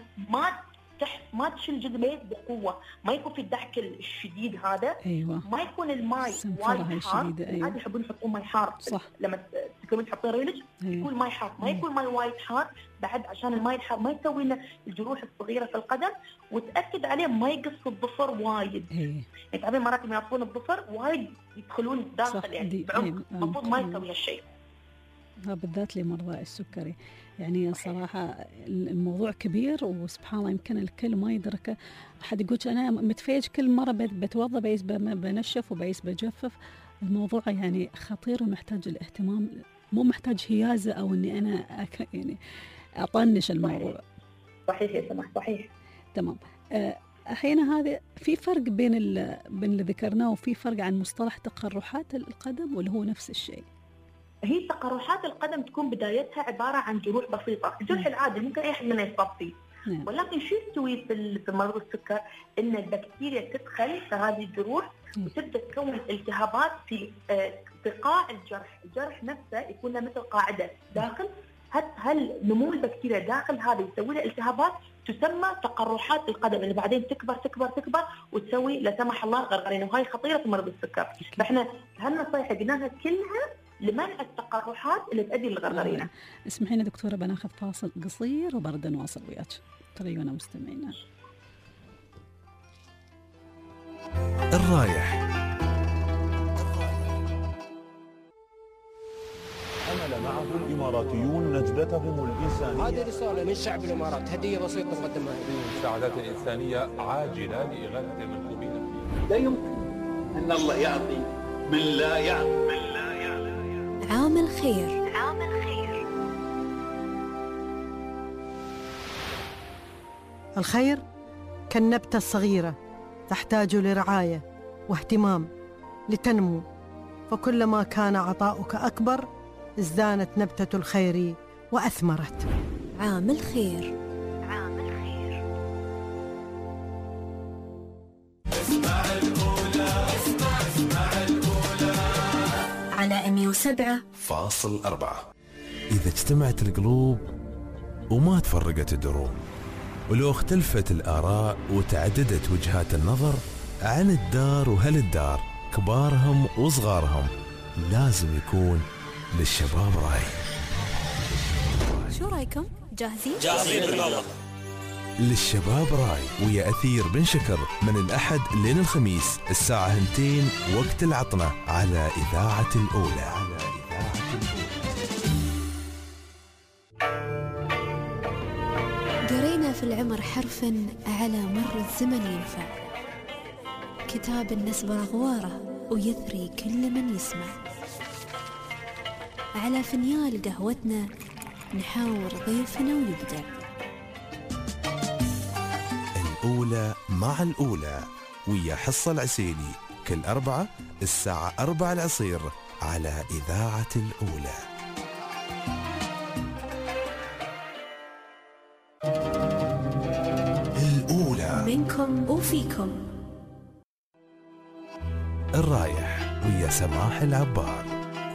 Speaker 22: ما تشيل جزء ميت بقوة، ما يكون في الدحك الشديد هذا. ما يكون الماء وايد حار. عادي يحبون يحطون ماء حار لما تكونين تحطين ريلج يكون ماء حار، ما يكون ماء وايد حار بعد عشان الماء الحار ما يسوي لنا الجروح الصغيرة في القدم. وتأكد عليه ما يقص الظفر وايد. يعني تعرفين مرات لما يعطون الظفر وايد يدخلون داخل يعني بعمق، المفروض ما يسوي هالشيء.
Speaker 2: بالذات لمرضى السكري يعني صراحة الموضوع كبير وسبحان الله يمكن الكل ما يدركه. أحد يقول أنا متفيج كل مرة بتوضى بيس بنشف وبيس بجفف. الموضوع يعني خطير ومحتاج الاهتمام، مو محتاج هيازة أو إني أنا يعني أطنش الموضوع.
Speaker 22: صحيح يا سماح، صحيح.
Speaker 2: تمام. أحيانا هذا في فرق بين اللي ذكرناه وفي فرق عن مصطلح تقرحات القدم ولا هو نفس الشيء؟
Speaker 22: هي تقرحات القدم تكون بدايتها عبارة عن جروح بسيطة، الجرح العادي ممكن أي أحد منا يصاب فيه. ولكن شو يسوي في مرض السكر؟ إن البكتيريا تدخل في هذه الجروح وتبدأ تكون التهابات في قاع الجرح. الجرح نفسه يكون له مثل قاعدة داخل، هل نمو البكتيريا داخل هذا يسوي له التهابات تسمى تقرحات القدم، اللي بعدين تكبر تكبر تكبر وتسوي لا سمح الله غرغرين، وهاي خطيرة في مرض السكر. فإحنا هالنصائح قلناها كلها لمنع التقرحات اللي تؤدي للغرغرينة.
Speaker 2: اسمحي لنا دكتورة بناخذ فاصل قصير وبرد نواصل وياك. تريونا مستمعينا.
Speaker 1: الرايح.
Speaker 10: حمل معه الإماراتيون نجدتهم الإنسانية.
Speaker 8: هذه رسالة من شعب الإمارات، هدية بسيطة نقدمها.
Speaker 10: مساعدات إنسانية عاجلة لإغاثة المنكوبين.
Speaker 11: لا يمكن أن الله يعطي من لا يعلم.
Speaker 3: عامل خير.
Speaker 23: الخير كالنبتة الصغيرة تحتاج لرعاية واهتمام لتنمو، فكلما كان عطاؤك أكبر ازدانت نبتة الخير وأثمرت.
Speaker 3: عامل خير.
Speaker 4: اسمع الأولى.
Speaker 3: على
Speaker 1: 107.4. إذا اجتمعت القلوب وما تفرقت الدروب، ولو اختلفت الآراء وتعددت وجهات النظر عن الدار وهل الدار، كبارهم وصغارهم، لازم يكون للشباب رأي.
Speaker 3: شو رأيكم؟ جاهزين؟
Speaker 4: جاهزين بالله.
Speaker 1: للشباب راي ويا أثير بن شكر من الأحد لين الخميس الساعة 2 وقت العطنة على إذاعة الأولى.
Speaker 3: قرينا في العمر حرفا على مر الزمن ينفع، كتاب النسبة غواره ويثري كل من يسمع. على فنيال قهوتنا نحاور ضيفنا ونبدأ.
Speaker 1: الأولى مع الأولى ويا حصة العسيلي كل أربعة الساعة 4 العصير على إذاعة الأولى. الأولى
Speaker 3: منكم وفيكم.
Speaker 1: الرايح ويا سماح العبار.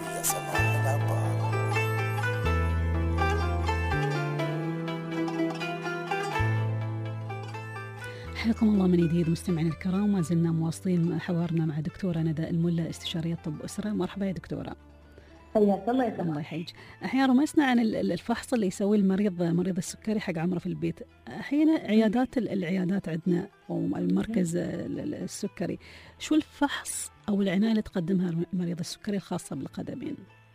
Speaker 2: حياكم الله من جديد مستمعين الكرام، ما زلنا مواصلين حوارنا مع دكتورة ندى الملا استشارية طب أسرة. مرحبا يا دكتورة.
Speaker 22: حياك الله يا سماح.
Speaker 2: الله يحييك. أحيانا رمسنا عن الفحص اللي يسويه مريض السكري حق عمره في البيت. أحيانا العيادات عندنا والمركز السكري، شو الفحص أو العناية اللي تقدمها مريض السكري الخاصة بالقدمين؟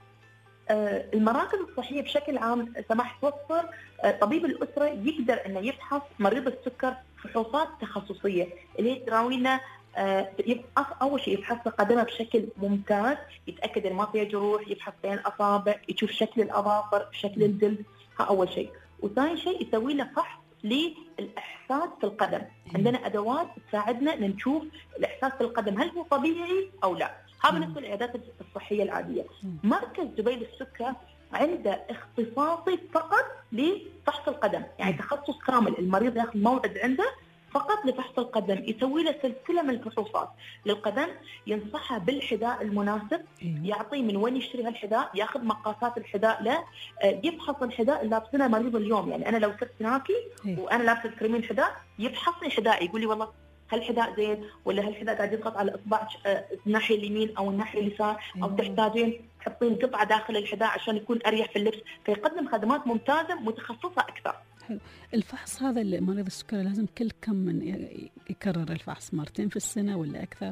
Speaker 22: المراكز الصحية بشكل عام سماح توفر طبيب الأسرة يقدر أنه يفحص مريض السكر فحوصات تخصصية اللي هي تراوينا. أول شيء يفحص قدمه بشكل ممتاز، يتأكد أن ما فيها جروح، يفحص بين الأصابع، يشوف شكل الأظافر، شكل الجلد، ها أول شيء. وثاني شيء يسوي له فحص للإحساس في القدم. عندنا أدوات تساعدنا أن نشوف الإحساس في القدم هل هو طبيعي أو لا. هذا بالنسبة للعيادات الصحية العادية. مركز دبي للسكر عنده اختصاصي فقط لفحص القدم، يعني تخصص كامل. المريض ياخذ موعد عنده فقط لفحص القدم، يسوي له سلسلة من الفحوصات للقدم، ينصحها بالحذاء المناسب، يعطيه من وين يشتري هالحذاء، ياخذ مقاسات الحذاء له، يفحص الحذاء اللي لابسنه مريض اليوم. يعني أنا لو صرت هناكي وأنا لابسة كريمين حذاء، يفحصني حذائي، يقول لي والله هالحذاء زين ولا هالحذاء قاعد يضغط على إصبعك الناحية اليمين أو الناحية اليسار، أو تحتاجين تحطين قطعة داخل الحذاء عشان يكون أريح في اللبس. فيقدم خدمات ممتازة متخصصة أكثر.
Speaker 2: حلو. الفحص هذا اللي مريض السكري لازم كل كم من يكرر الفحص؟ مرتين في السنة ولا أكثر؟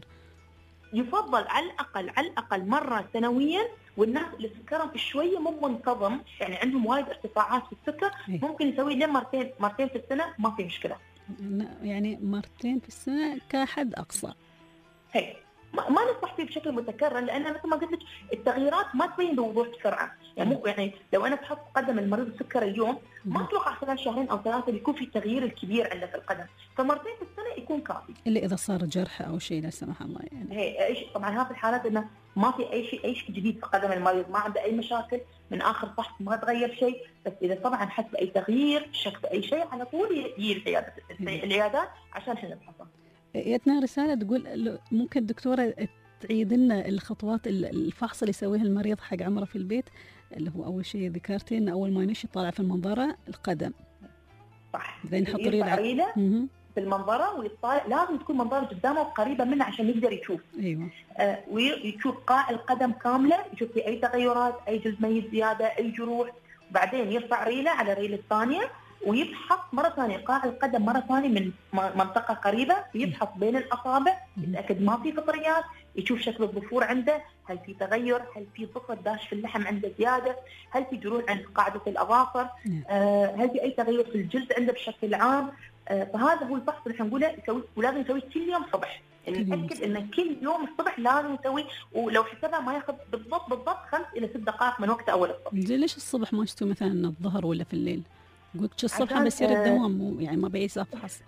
Speaker 22: يفضل على الأقل مرة سنويا. والناس اللي سكرهم شوية مو منتظم، يعني عندهم وايد ارتفاعات في السكر، ممكن يسوي له مرتين في السنة، ما في مشكلة.
Speaker 2: يعني مرتين في السنة كحد أقصى.
Speaker 22: هي ما ننصح فيه بشكل متكرر، لأن مثل ما قلت لك التغييرات ما تبين بوضوح بسرعة. يعني لو أنا بحط قدم المريض السكر اليوم، ما أتوقع خلال شهرين أو ثلاثة بيكون في تغيير الكبير عنده في القدم، فمرتين في السنة يكون كافي.
Speaker 2: إلا إذا صار جرح أو شيء لا سمح الله. يعني
Speaker 22: هي طبعا هذه الحالات إنه ما في أي شيء جديد في قدم المريض، ما عنده أي مشاكل من آخر فحص، ما تغير شيء. بس إذا طبعا حس بأي تغيير، شك في أي شيء، على طول يجي العيادات عشان احنا نفحصه.
Speaker 2: جتنا رسالة تقول ممكن الدكتورة تعيد لنا الخطوات الفحص اللي يسويها المريض حق عمره في البيت، اللي هو أول شيء ذكرتي إنه أول ما يمشي يطالع في المنظرة القدم.
Speaker 22: صح.
Speaker 2: بعدين يحط ريلة
Speaker 22: في المنظرة ويطالع، لازم تكون منظرة قدامه وقريبة منه عشان يقدر يشوف.
Speaker 2: أيوة.
Speaker 22: ويشوف قاع القدم كاملة، يشوف في أي تغيرات، أي جزء ميت زيادة، أي جروح. وبعدين يرفع ريلة على الريلة الثانية ويفحص مرة ثانية قاع القدم مرة ثانية من منطقة قريبة، ويفحص بين الأصابع، يتأكد ما في فطريات، يشوف شكل الظفور عنده، هل في تغير، هل في ظفر داش في اللحم عنده زيادة، هل في جروح عند قاعدة الأظافر، هل في أي تغير في الجلد عنده بشكل عام. فهذا هو الفحص اللي نقوله يسوي، ولازم يسوي كل يوم صبح. نتأكد إن كل يوم الصبح لازم يسوي، ولو حسبها ما ياخذ بالضبط 5 إلى 6 دقائق من وقت أول الصبح.
Speaker 2: ليش الصبح ما يستوي مثلا الظهر ولا في الليل؟ قلت الصبح بصير الدوام يعني ما بيس أفحص.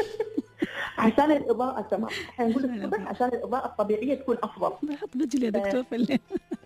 Speaker 22: عشان الإضاءة تمام. احنا نقول الصبح عشان الإضاءة الطبيعية تكون أفضل.
Speaker 2: بحط بجلي يا دكتور في الليل.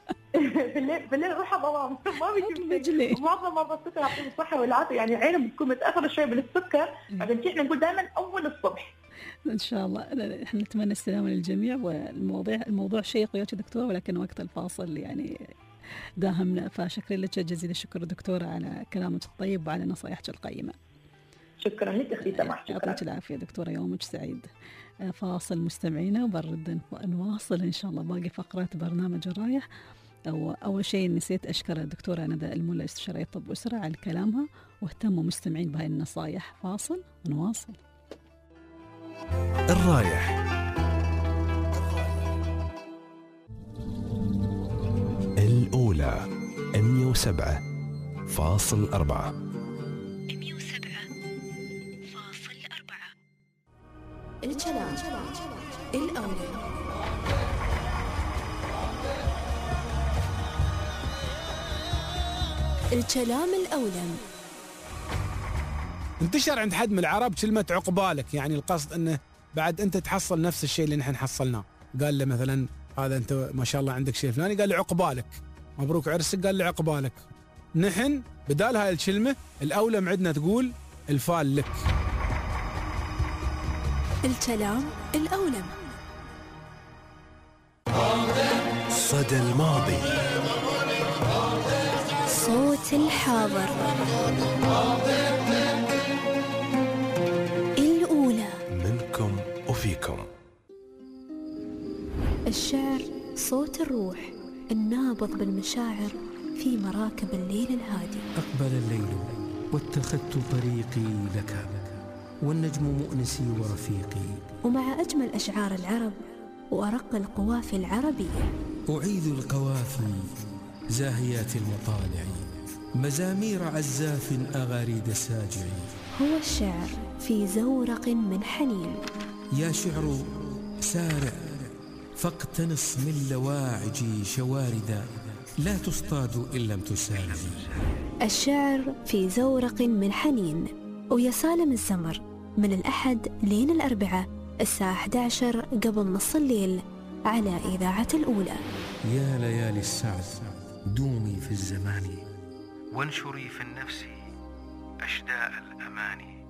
Speaker 22: في الليل روح ظلام ما بيجي. معظم مرضى السكر يعطيهم الصحة والعافية، يعني عينهم بتكون متأثرة شوي بالسكر، عشان كذا احنا نقول دائما أول الصبح.
Speaker 2: إن شاء الله. احنا نتمنى السلامة للجميع. والموضوع شيق ويا دكتور، ولكن وقت الفاصل يعني داهمنا. فشكرا لك جزيل الشكر دكتورة على كلامك الطيب وعلى نصائحك القيمة.
Speaker 22: شكرا لك أختي سماح.
Speaker 2: يعطيك العافية دكتورة، يومك سعيد. فاصل مستمعينا، وبرد نواصل إن شاء الله باقي فقرات برنامج الرايح. أول شيء نسيت أشكر الدكتورة ندى الملا استشارية طب أسرة على كلامها، واهتموا مستمعين بهاي النصائح. فاصل ونواصل.
Speaker 1: الرايح الأولى 107.4.
Speaker 3: الكلام الأولى. الكلام الأولى.
Speaker 9: انتشر عند حد من العرب كلمة عقبالك، يعني القصد أنه بعد أنت تحصل نفس الشيء اللي نحن حصلناه. قال له مثلا هذا أنت ما شاء الله عندك شيء فلاني، قال له عقبالك. مبروك عرسك، قال له عقبالك. نحن بدال هاي الكلمة الأولى عندنا تقول الفال لك.
Speaker 3: الكلام الأولى.
Speaker 1: صدى الماضي،
Speaker 3: صوت الحاضر. الأولى
Speaker 1: منكم وفيكم.
Speaker 3: الشعر صوت الروح النابض بالمشاعر في مراكب الليل الهادي.
Speaker 12: أقبل الليل واتخذت طريقي لك، والنجم مؤنسي ورفيقي.
Speaker 3: ومع أجمل أشعار العرب وأرق القوافي العربية.
Speaker 12: أعيد القوافي زاهيات المطالع، مزامير عزاف أغاريد ساجع.
Speaker 3: هو الشعر في زورق من حنين.
Speaker 12: يا شعر سارع فاقتنص من لواعج شواردا، لا تصطاد إن لم تسارع.
Speaker 3: الشعر في زورق من حنين، ويا سالم الزمر، من الأحد لين الأربعاء الساعة 11 قبل نص الليل على إذاعة الأولى.
Speaker 12: يا ليالي السعد دومي في الزمان،
Speaker 6: وانشري في النفس أشداء الأماني.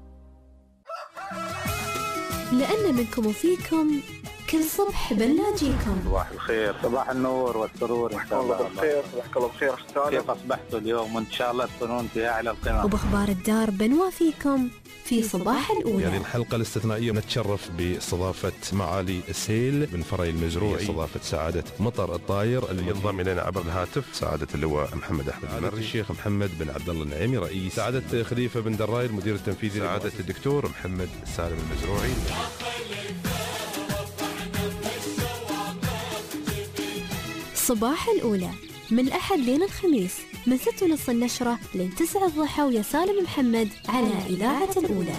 Speaker 3: لأن منكم وفيكم كل صبح بنلاقيكم.
Speaker 15: صباح الخير، صباح النور والسرور ان شاء الله.
Speaker 13: بالخير، صباحك الله بخير استاذ.
Speaker 15: كيف اصبحتوا اليوم؟ وان شاء الله تكونون في اعلى القمم.
Speaker 3: وباخبار الدار بنوافيكم في صباح الأولى.
Speaker 1: هذه الحلقة الاستثنائية نتشرف باستضافة معالي السيل بن فري المزروعي، استضافة سعادة مطر الطاير اللي ينضم إلينا عبر الهاتف سعادة اللواء محمد أحمد المري، الشيخ محمد بن عبد الله النعيمي رئيس، سعادة خليفة بن دراي المدير التنفيذي، سعادة الدكتور محمد سالم المزروعي.
Speaker 3: صباح الأولى من الأحد لين الخميس من 6:30 النشرة لين 9 الضحى، ويا سالم محمد على إذاعة الأولى.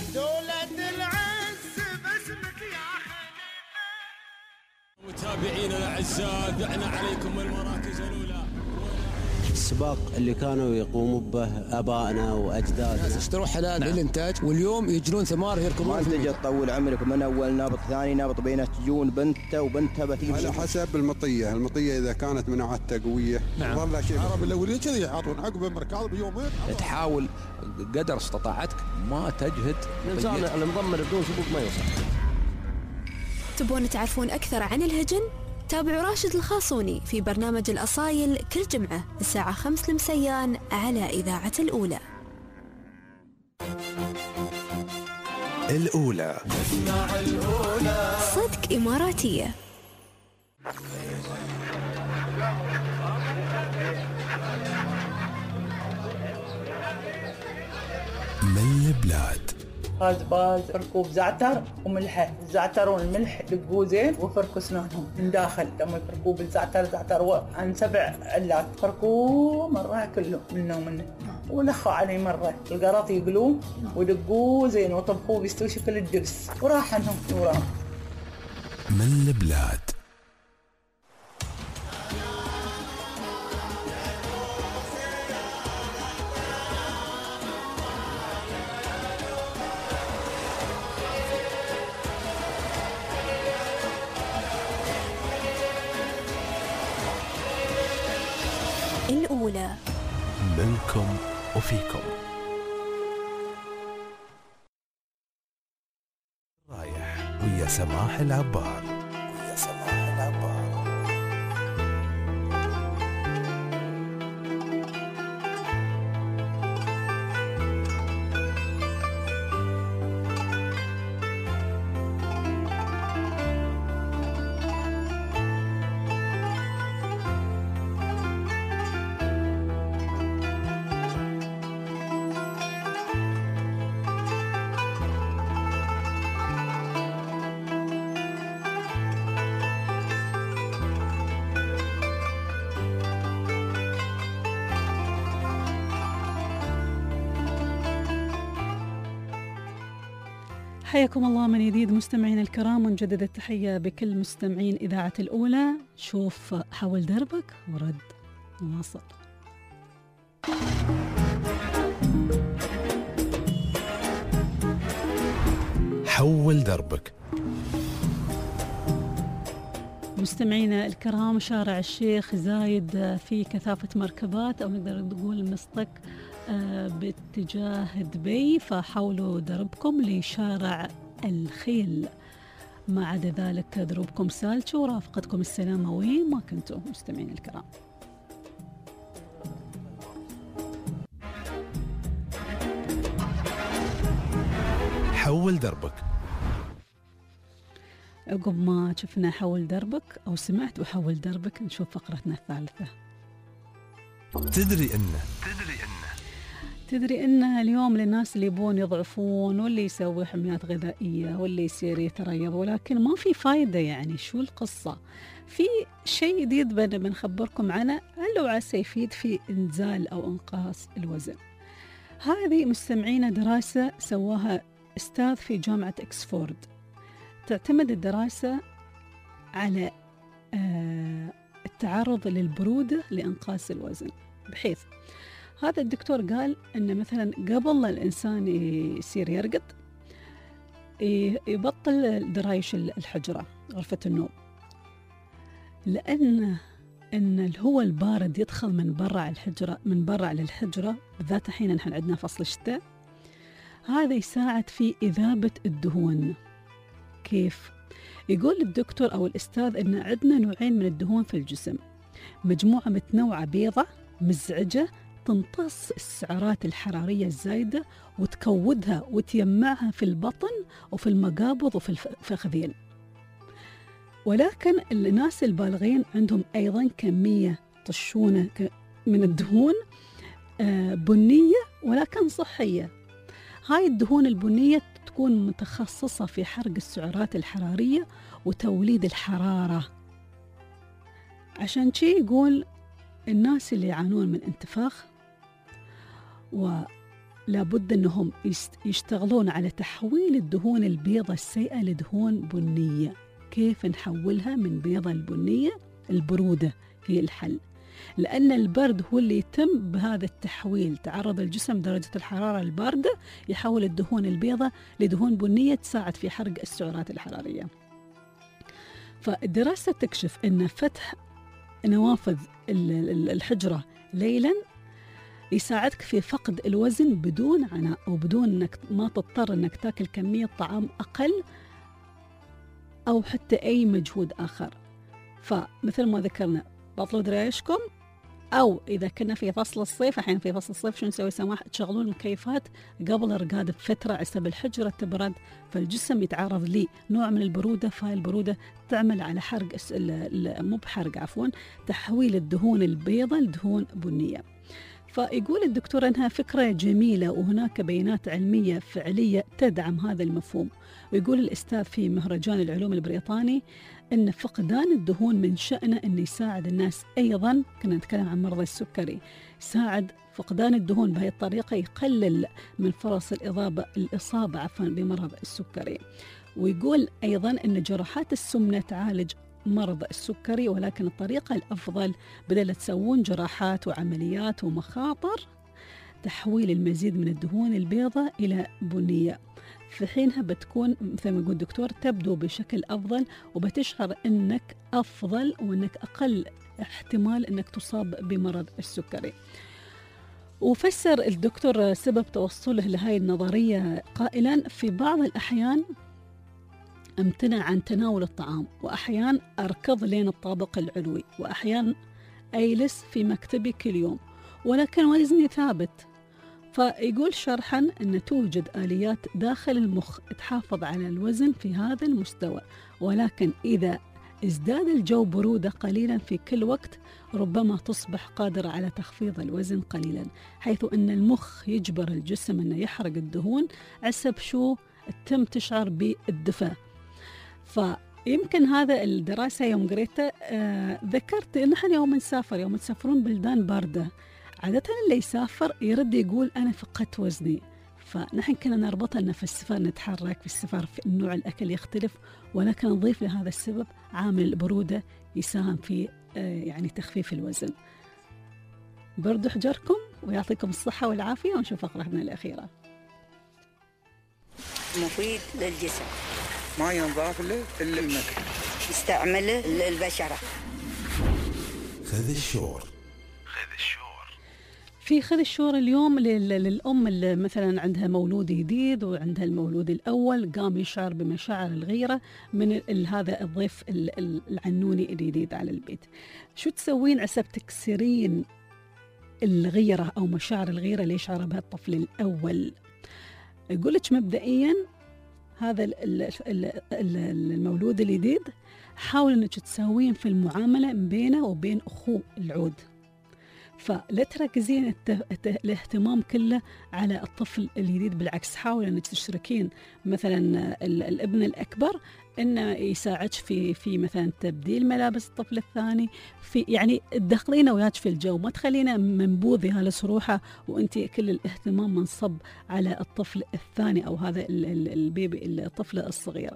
Speaker 14: متابعينا الأعزاء، دعنا عليكم المراكز الأولى.
Speaker 8: السباق اللي كانوا يقوموا به آبائنا وأجدادنا،
Speaker 14: ناس اشتروا حلال للإنتاج واليوم يجرون ثمار يركضون.
Speaker 24: ما انت تطول عمرك من أول نابط ثاني نابط، بينه تجون بنته وبنتها بتيجي
Speaker 25: على حسب المطية إذا كانت مناعتها قوية.
Speaker 14: نعم.
Speaker 25: العرب الأولين كذي يعطون عقب مركز بيومين.
Speaker 26: تحاول قدر استطاعتك ما تجهد.
Speaker 8: الإنسان المضمر بدون سبوق ما يوصل.
Speaker 3: تبون تعرفون أكثر عن الهجن؟ تابعوا راشد الخاصوني في برنامج الأصايل كل جمعة الساعة 5 المسيان على إذاعة الأولى.
Speaker 1: الأولى
Speaker 5: اسمع الأولى،
Speaker 3: صدق إماراتية.
Speaker 1: من البلاد.
Speaker 27: باز ركوب زعتر وملحه، الزعتر والملح دقوا زين وفركوا اسنانهم من داخل. لما يفركوا بالزعتر عن 7 علات فركوا مرة كله منه ولخوا عليه مرة القراط يقلوه ودقوا زين وطبخوه بيستوي شكل الدبس وراح عنهم وراهم.
Speaker 1: من البلاد.
Speaker 3: الأولى
Speaker 1: منكم وفيكم. رايح ويا سماح العبار.
Speaker 2: حياكم الله من جديد مستمعين الكرام، ونجدد التحية بكل مستمعين إذاعة الأولى. شوف حول دربك ورد نواصل.
Speaker 1: حول دربك.
Speaker 2: مستمعينا الكرام، شارع الشيخ زايد في كثافة مركبات، أو نقدر نقول مصطك باتجاه دبي، فحاولوا دربكم لشارع الخيل. ما عدا ذلك دروبكم سالشة ورافقتكم السلامة وين ما كنتم مستمعين الكرام.
Speaker 1: حول دربك.
Speaker 2: عقب ما شفنا حول دربك أو سمعت وحول دربك، نشوف فقرتنا الثالثة.
Speaker 1: تدري إنه
Speaker 2: تدري إن اليوم للناس اللي يبون يضعفون واللي يسوي حميات غذائية واللي يصير يتريض، ولكن ما في فايدة. يعني شو القصة؟ في شيء جديد بنخبركم عنه لعله عسى يفيد في إنزال أو إنقاص الوزن. هذه مستمعين دراسة سواها أستاذ في جامعة إكسفورد. تعتمد الدراسة على التعرض للبرودة لإنقاص الوزن، بحيث هذا الدكتور قال أن مثلا قبل الإنسان يصير يرقد يبطل درايش الحجرة غرفة النوم، لأن الهواء البارد يدخل من برا على الحجرة، من برا على الحجرة، بالذات حين نحن عندنا فصل الشتاء. هذا يساعد في إذابة الدهون. كيف؟ يقول الدكتور أو الأستاذ أن عندنا نوعين من الدهون في الجسم، مجموعة متنوعة بيضة مزعجة تمتص السعرات الحرارية الزايدة وتكودها وتيمعها في البطن وفي المقابض وفي الفخذين. ولكن الناس البالغين عندهم أيضا كمية طشونة من الدهون بنية ولكن صحية. هاي الدهون البنية تكون متخصصة في حرق السعرات الحرارية وتوليد الحرارة. عشان شي يقول الناس اللي يعانون من انتفاخ ولابد أنهم يشتغلون على تحويل الدهون البيضة السيئة لدهون بنية. كيف نحولها من بيضة البنية؟ البرودة هي الحل، لأن البرد هو اللي يتم بهذا التحويل. تعرض الجسم درجة الحرارة الباردة يحول الدهون البيضة لدهون بنية تساعد في حرق السعرات الحرارية. فالدراسة تكشف أن فتح نوافذ الحجرة ليلا يساعدك في فقد الوزن بدون عناء وبدون أنك ما تضطر أنك تاكل كمية طعام أقل أو حتى أي مجهود آخر. فمثل ما ذكرنا بطلوا درايشكم، أو إذا كنا في فصل الصيف، أحيانا في فصل الصيف شو نسوي سماح؟ تشغلون المكيفات قبل الرقاد بفترة عسب الحجرة تبرد، فالجسم يتعرض لنوع من البرودة، فهي البرودة تعمل على حرق مو بحرق عفوا تحويل الدهون البيضاء لدهون بنية. فيقول الدكتور أنها فكرة جميلة وهناك بيانات علمية فعلية تدعم هذا المفهوم. ويقول الأستاذ في مهرجان العلوم البريطاني أن فقدان الدهون من شأنه أن يساعد الناس. أيضا كنا نتكلم عن مرضى السكري، يساعد فقدان الدهون بهذه الطريقة يقلل من فرص الإصابة بمرض السكري. ويقول أيضا أن جراحات السمنة تعالج مرض السكري، ولكن الطريقة الأفضل بدل تسوون جراحات وعمليات ومخاطر تحويل المزيد من الدهون البيضاء إلى بنية. في حينها بتكون مثل ما يقول الدكتور تبدو بشكل أفضل وبتشعر أنك أفضل وأنك أقل احتمال أنك تصاب بمرض السكري. وفسر الدكتور سبب توصله لهذه النظرية قائلا: في بعض الأحيان أمتنع عن تناول الطعام، وأحيان أركض لين الطابق العلوي، وأحيان أجلس في مكتبي كل يوم، ولكن وزني ثابت. فيقول شرحا أن توجد آليات داخل المخ تحافظ على الوزن في هذا المستوى، ولكن إذا ازداد الجو برودة قليلا في كل وقت ربما تصبح قادرة على تخفيض الوزن قليلا، حيث أن المخ يجبر الجسم أنه يحرق الدهون عسب شو تم تشعر بالدفء. فيمكن هذا الدراسة يوم قريتها ذكرت إن نحن يوم نسافرون بلدان باردة، عادة اللي يسافر يرد يقول أنا فقدت وزني. فنحن كنا نربطها أن في السفر نتحرك، في السفر في النوع الأكل يختلف، ولكن نضيف لهذا السبب عامل البرودة يساهم في يعني تخفيف الوزن. بردوا حجركم ويعطيكم الصحة والعافية، ونشوف فقرتنا الأخيرة.
Speaker 7: مفيد للجسم،
Speaker 16: ما ينضاف له إلا المكر،
Speaker 7: يستعمله للبشرة.
Speaker 1: خذ الشور.
Speaker 2: في خذ الشور اليوم للأم اللي مثلا عندها مولود جديد وعندها المولود الأول قام يشعر بمشاعر الغيرة من هذا الضيف العنوني الجديد على البيت. شو تسوين عسب تكسرين الغيرة أو مشاعر الغيرة اللي يشعر بها الطفل الأول؟ يقول لك مبدئيا هذا المولود الجديد حاول أنك تسوين في المعاملة بينه وبين أخوه العود. فلا تركزين الاهتمام كله على الطفل الجديد، بالعكس حاول أنك تشركين مثلا الابن الأكبر إنه يساعدك في مثلا تبديل ملابس الطفل الثاني، في يعني تدخلينه وياك في الجو، ما تخلينا منبوذ يهلس روحه وأنت كل الاهتمام منصب على الطفل الثاني أو هذا البيبي الطفل الصغير.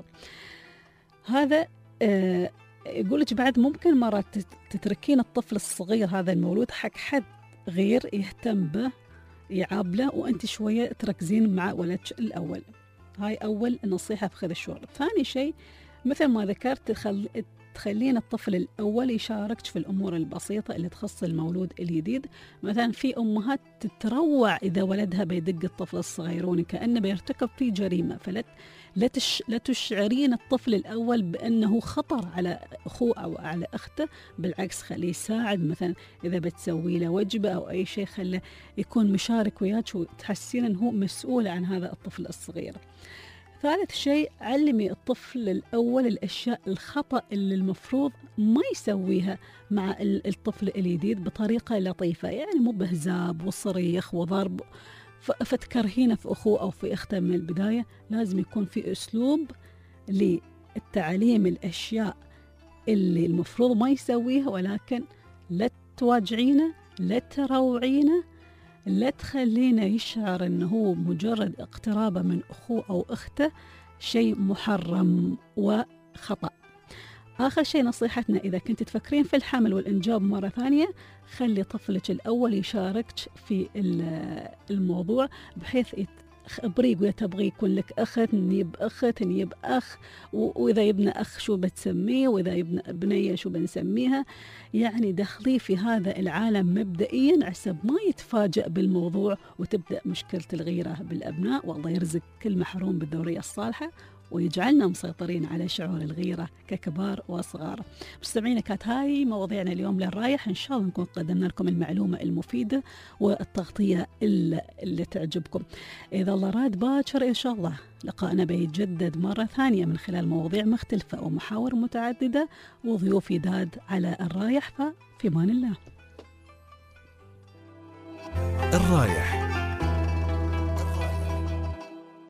Speaker 2: هذا يقولك بعد ممكن مرات تتركين الطفل الصغير هذا المولود حق حد غير يهتم به يعابله، وأنت شوية تركزين مع ولدك الأول. هاي أول نصيحة في خذ الشغل. ثاني شيء مثل ما ذكرت تخلين الطفل الأول يشاركك في الأمور البسيطة اللي تخص المولود الجديد. مثلا في أمهات تتروع إذا ولدها بيدق الطفل الصغيرون كأنه بيرتكب فيه جريمة، لا تشعرين الطفل الأول بأنه خطر على أخوه أو على أخته، بالعكس خليه يساعد. مثلا إذا بتسوي له وجبة أو أي شيء خليه يكون مشارك وياك وتحسين أنه مسؤول عن هذا الطفل الصغير. ثالث شيء علمي الطفل الأول الأشياء الخطأ اللي المفروض ما يسويها مع الطفل الجديد بطريقة لطيفة، يعني مو بهزاب وصريخ وضرب فتكرهينه في أخوه أو في أخته من البداية. لازم يكون في أسلوب للتعليم الأشياء اللي المفروض ما يسويها، ولكن لا تواجعينه، لا تروعينه، لا تخلينه يشعر أنه مجرد اقترابه من أخوه أو أخته شيء محرم وخطأ. آخر شيء نصيحتنا، إذا كنت تفكرين في الحمل والإنجاب مرة ثانية، خلي طفلك الأول يشارك في الموضوع، بحيث خبريه ويا تبغي يكون لك أخت، نجيب أخت، نجيب أخ، وإذا يبنى أخ شو بتسميه، وإذا يبنى بنية شو بنسميها. يعني دخليه في هذا العالم مبدئيا عسب ما يتفاجأ بالموضوع وتبدأ مشكلة الغيرة بالأبناء. والله يرزق كل محروم بالذرية الصالحة ويجعلنا مسيطرين على شعور الغيرة ككبار وصغار. مستمعينا، كانت هاي مواضيعنا اليوم للرايح، إن شاء الله نكون قدمنا لكم المعلومة المفيدة والتغطية اللي تعجبكم. إذا الله راد باكر إن شاء الله لقاءنا بيتجدد مرة ثانية من خلال مواضيع مختلفة ومحاور متعددة وضيوف جداد على الرايح. ففي أمان الله.
Speaker 1: الرايح